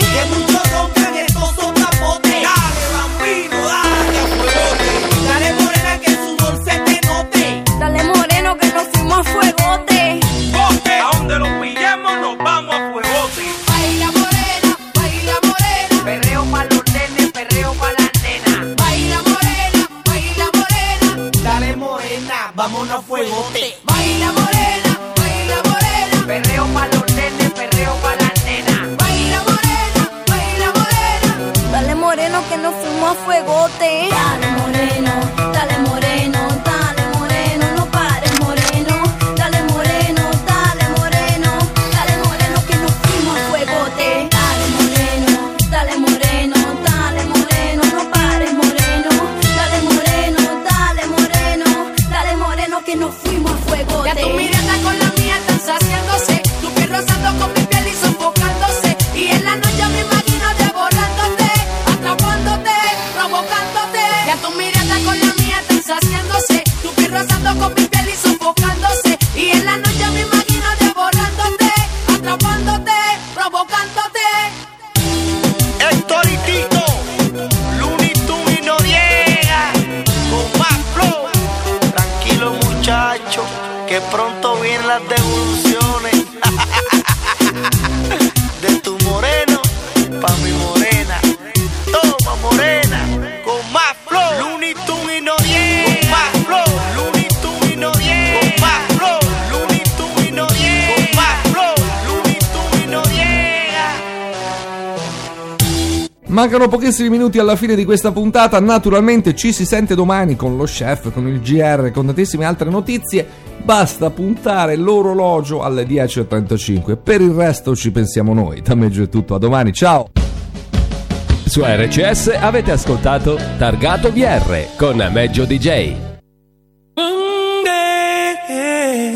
Speaker 23: vámonos a fuegote. Baila morena, baila morena, perreo pa' los nenes, perreo pa' las nenas. Baila morena, baila morena,
Speaker 11: Dale moreno que nos fuimos a fuegote. Dale moreno, dale moreno, dale moreno, no pares moreno. Dale moreno, dale moreno, dale moreno que nos fuimos a fuegote. Dale moreno, dale moreno, dale moreno, no pares moreno. Dale moreno, dale moreno, dale moreno que nos fuimos a fuegote.
Speaker 23: Ya tu mirada con la mía están saciándose, tu piel rozando con mi piel y sofocándose. Y en la noche me imagino devorándote, atrapándote, provocándote. Ya tu mirada con la mía están saciándose, tu piel rozando con mi piel y sofocándose. Y en la noche me imagino devorándote, atrapándote, provocándote.
Speaker 22: Héctor y Tito, Looney Tunes y Noriega, con más flow. Tranquilo muchacho, que pronto vienen las devoluciones. De tu moreno pa' mi morena. Toma morena, con más flow. Looney Tunes y Noriega, con más flow. Looney Tunes y Noriega, con más flow. Looney Tunes y Noriega, con más flow. Looney Tunes y Noriega.
Speaker 5: Mancano pochissimi minuti alla fine di questa puntata, naturalmente ci si sente domani con lo chef, con il G R, con tantissime altre notizie. Basta puntare l'orologio alle dieci e trentacinque, per il resto ci pensiamo noi. Da me giù è tutto, a domani, ciao!
Speaker 3: Su R C S avete ascoltato Targato V R con Meggio D J.
Speaker 21: One day,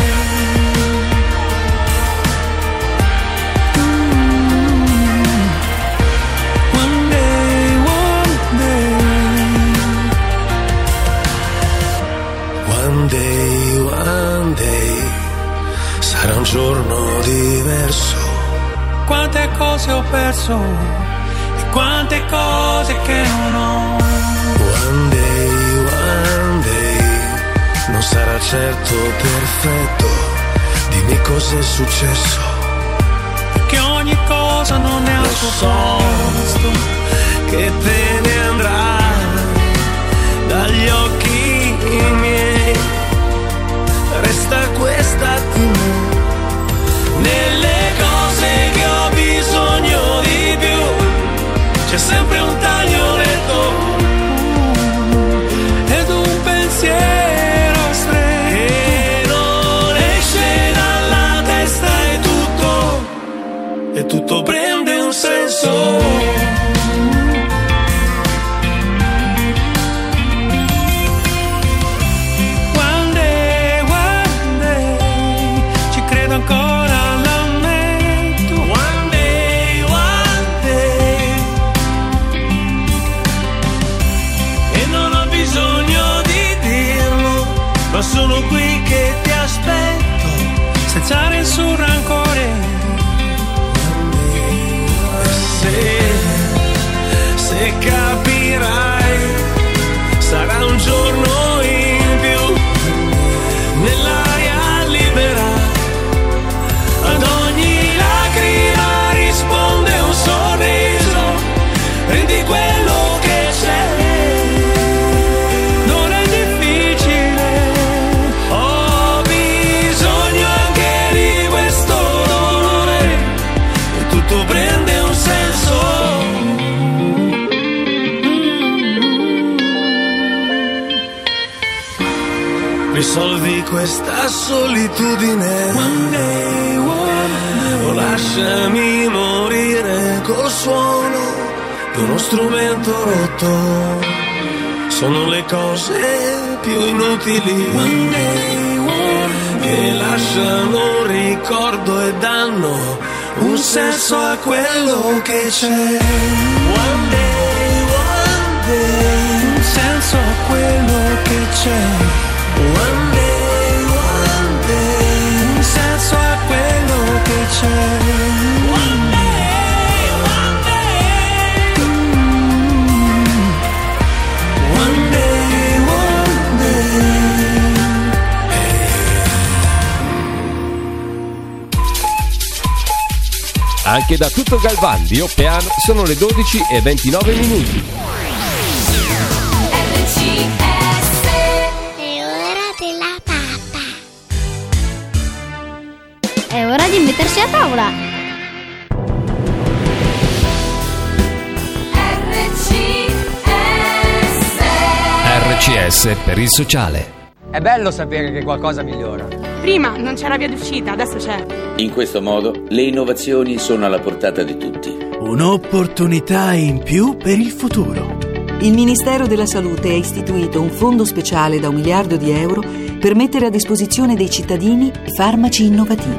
Speaker 21: one day, one day, one day, one day, sarà un giorno diverso. Quante cose ho perso e quante cose che non ho. One day, one day, non sarà certo perfetto. Dimmi cos'è successo, perché ogni cosa non è al suo posto. Che te ne andrai dagli occhi miei, resta questa di me. Nelle cose che ho bisogno di più c'è sempre un taglioletto ed un pensiero stretto che non esce dalla testa e tutto, e tutto prende un senso. One day, one day, ci credo ancora, l'ammetto. One day, one day, e non ho bisogno di dirlo, ma sono qui che ti aspetto, senza nessun rancore. E se, se capirai, sarà un giorno in più nell'aria libera. Ad ogni lacrima risponde un sorriso, prendi quello che c'è. Non è difficile, ho bisogno anche di questo dolore, e tutto prende un senso. Risolvi questa solitudine, one day, one day, o lasciami morire col suono di uno strumento rotto. Sono le cose più inutili, one day, one day, che lasciano ricordo e danno un senso a quello che c'è. One day, one day, un senso a quello che c'è. One day, one day, un senso a quello che c'è. One day, one day, mm. One day, one day.
Speaker 3: Anche da tutto Galvandio, Peano, sono le dodici e ventinove minuti.
Speaker 11: È ora della
Speaker 12: a tavola.
Speaker 3: R C S per il sociale.
Speaker 14: È bello sapere che qualcosa migliora.
Speaker 16: Prima non c'era via d'uscita, adesso c'è.
Speaker 24: In questo modo le innovazioni sono alla portata di tutti.
Speaker 25: Un'opportunità in più per il futuro.
Speaker 26: Il Ministero della Salute ha istituito un fondo speciale da un miliardo di euro per mettere a disposizione dei cittadini farmaci innovativi.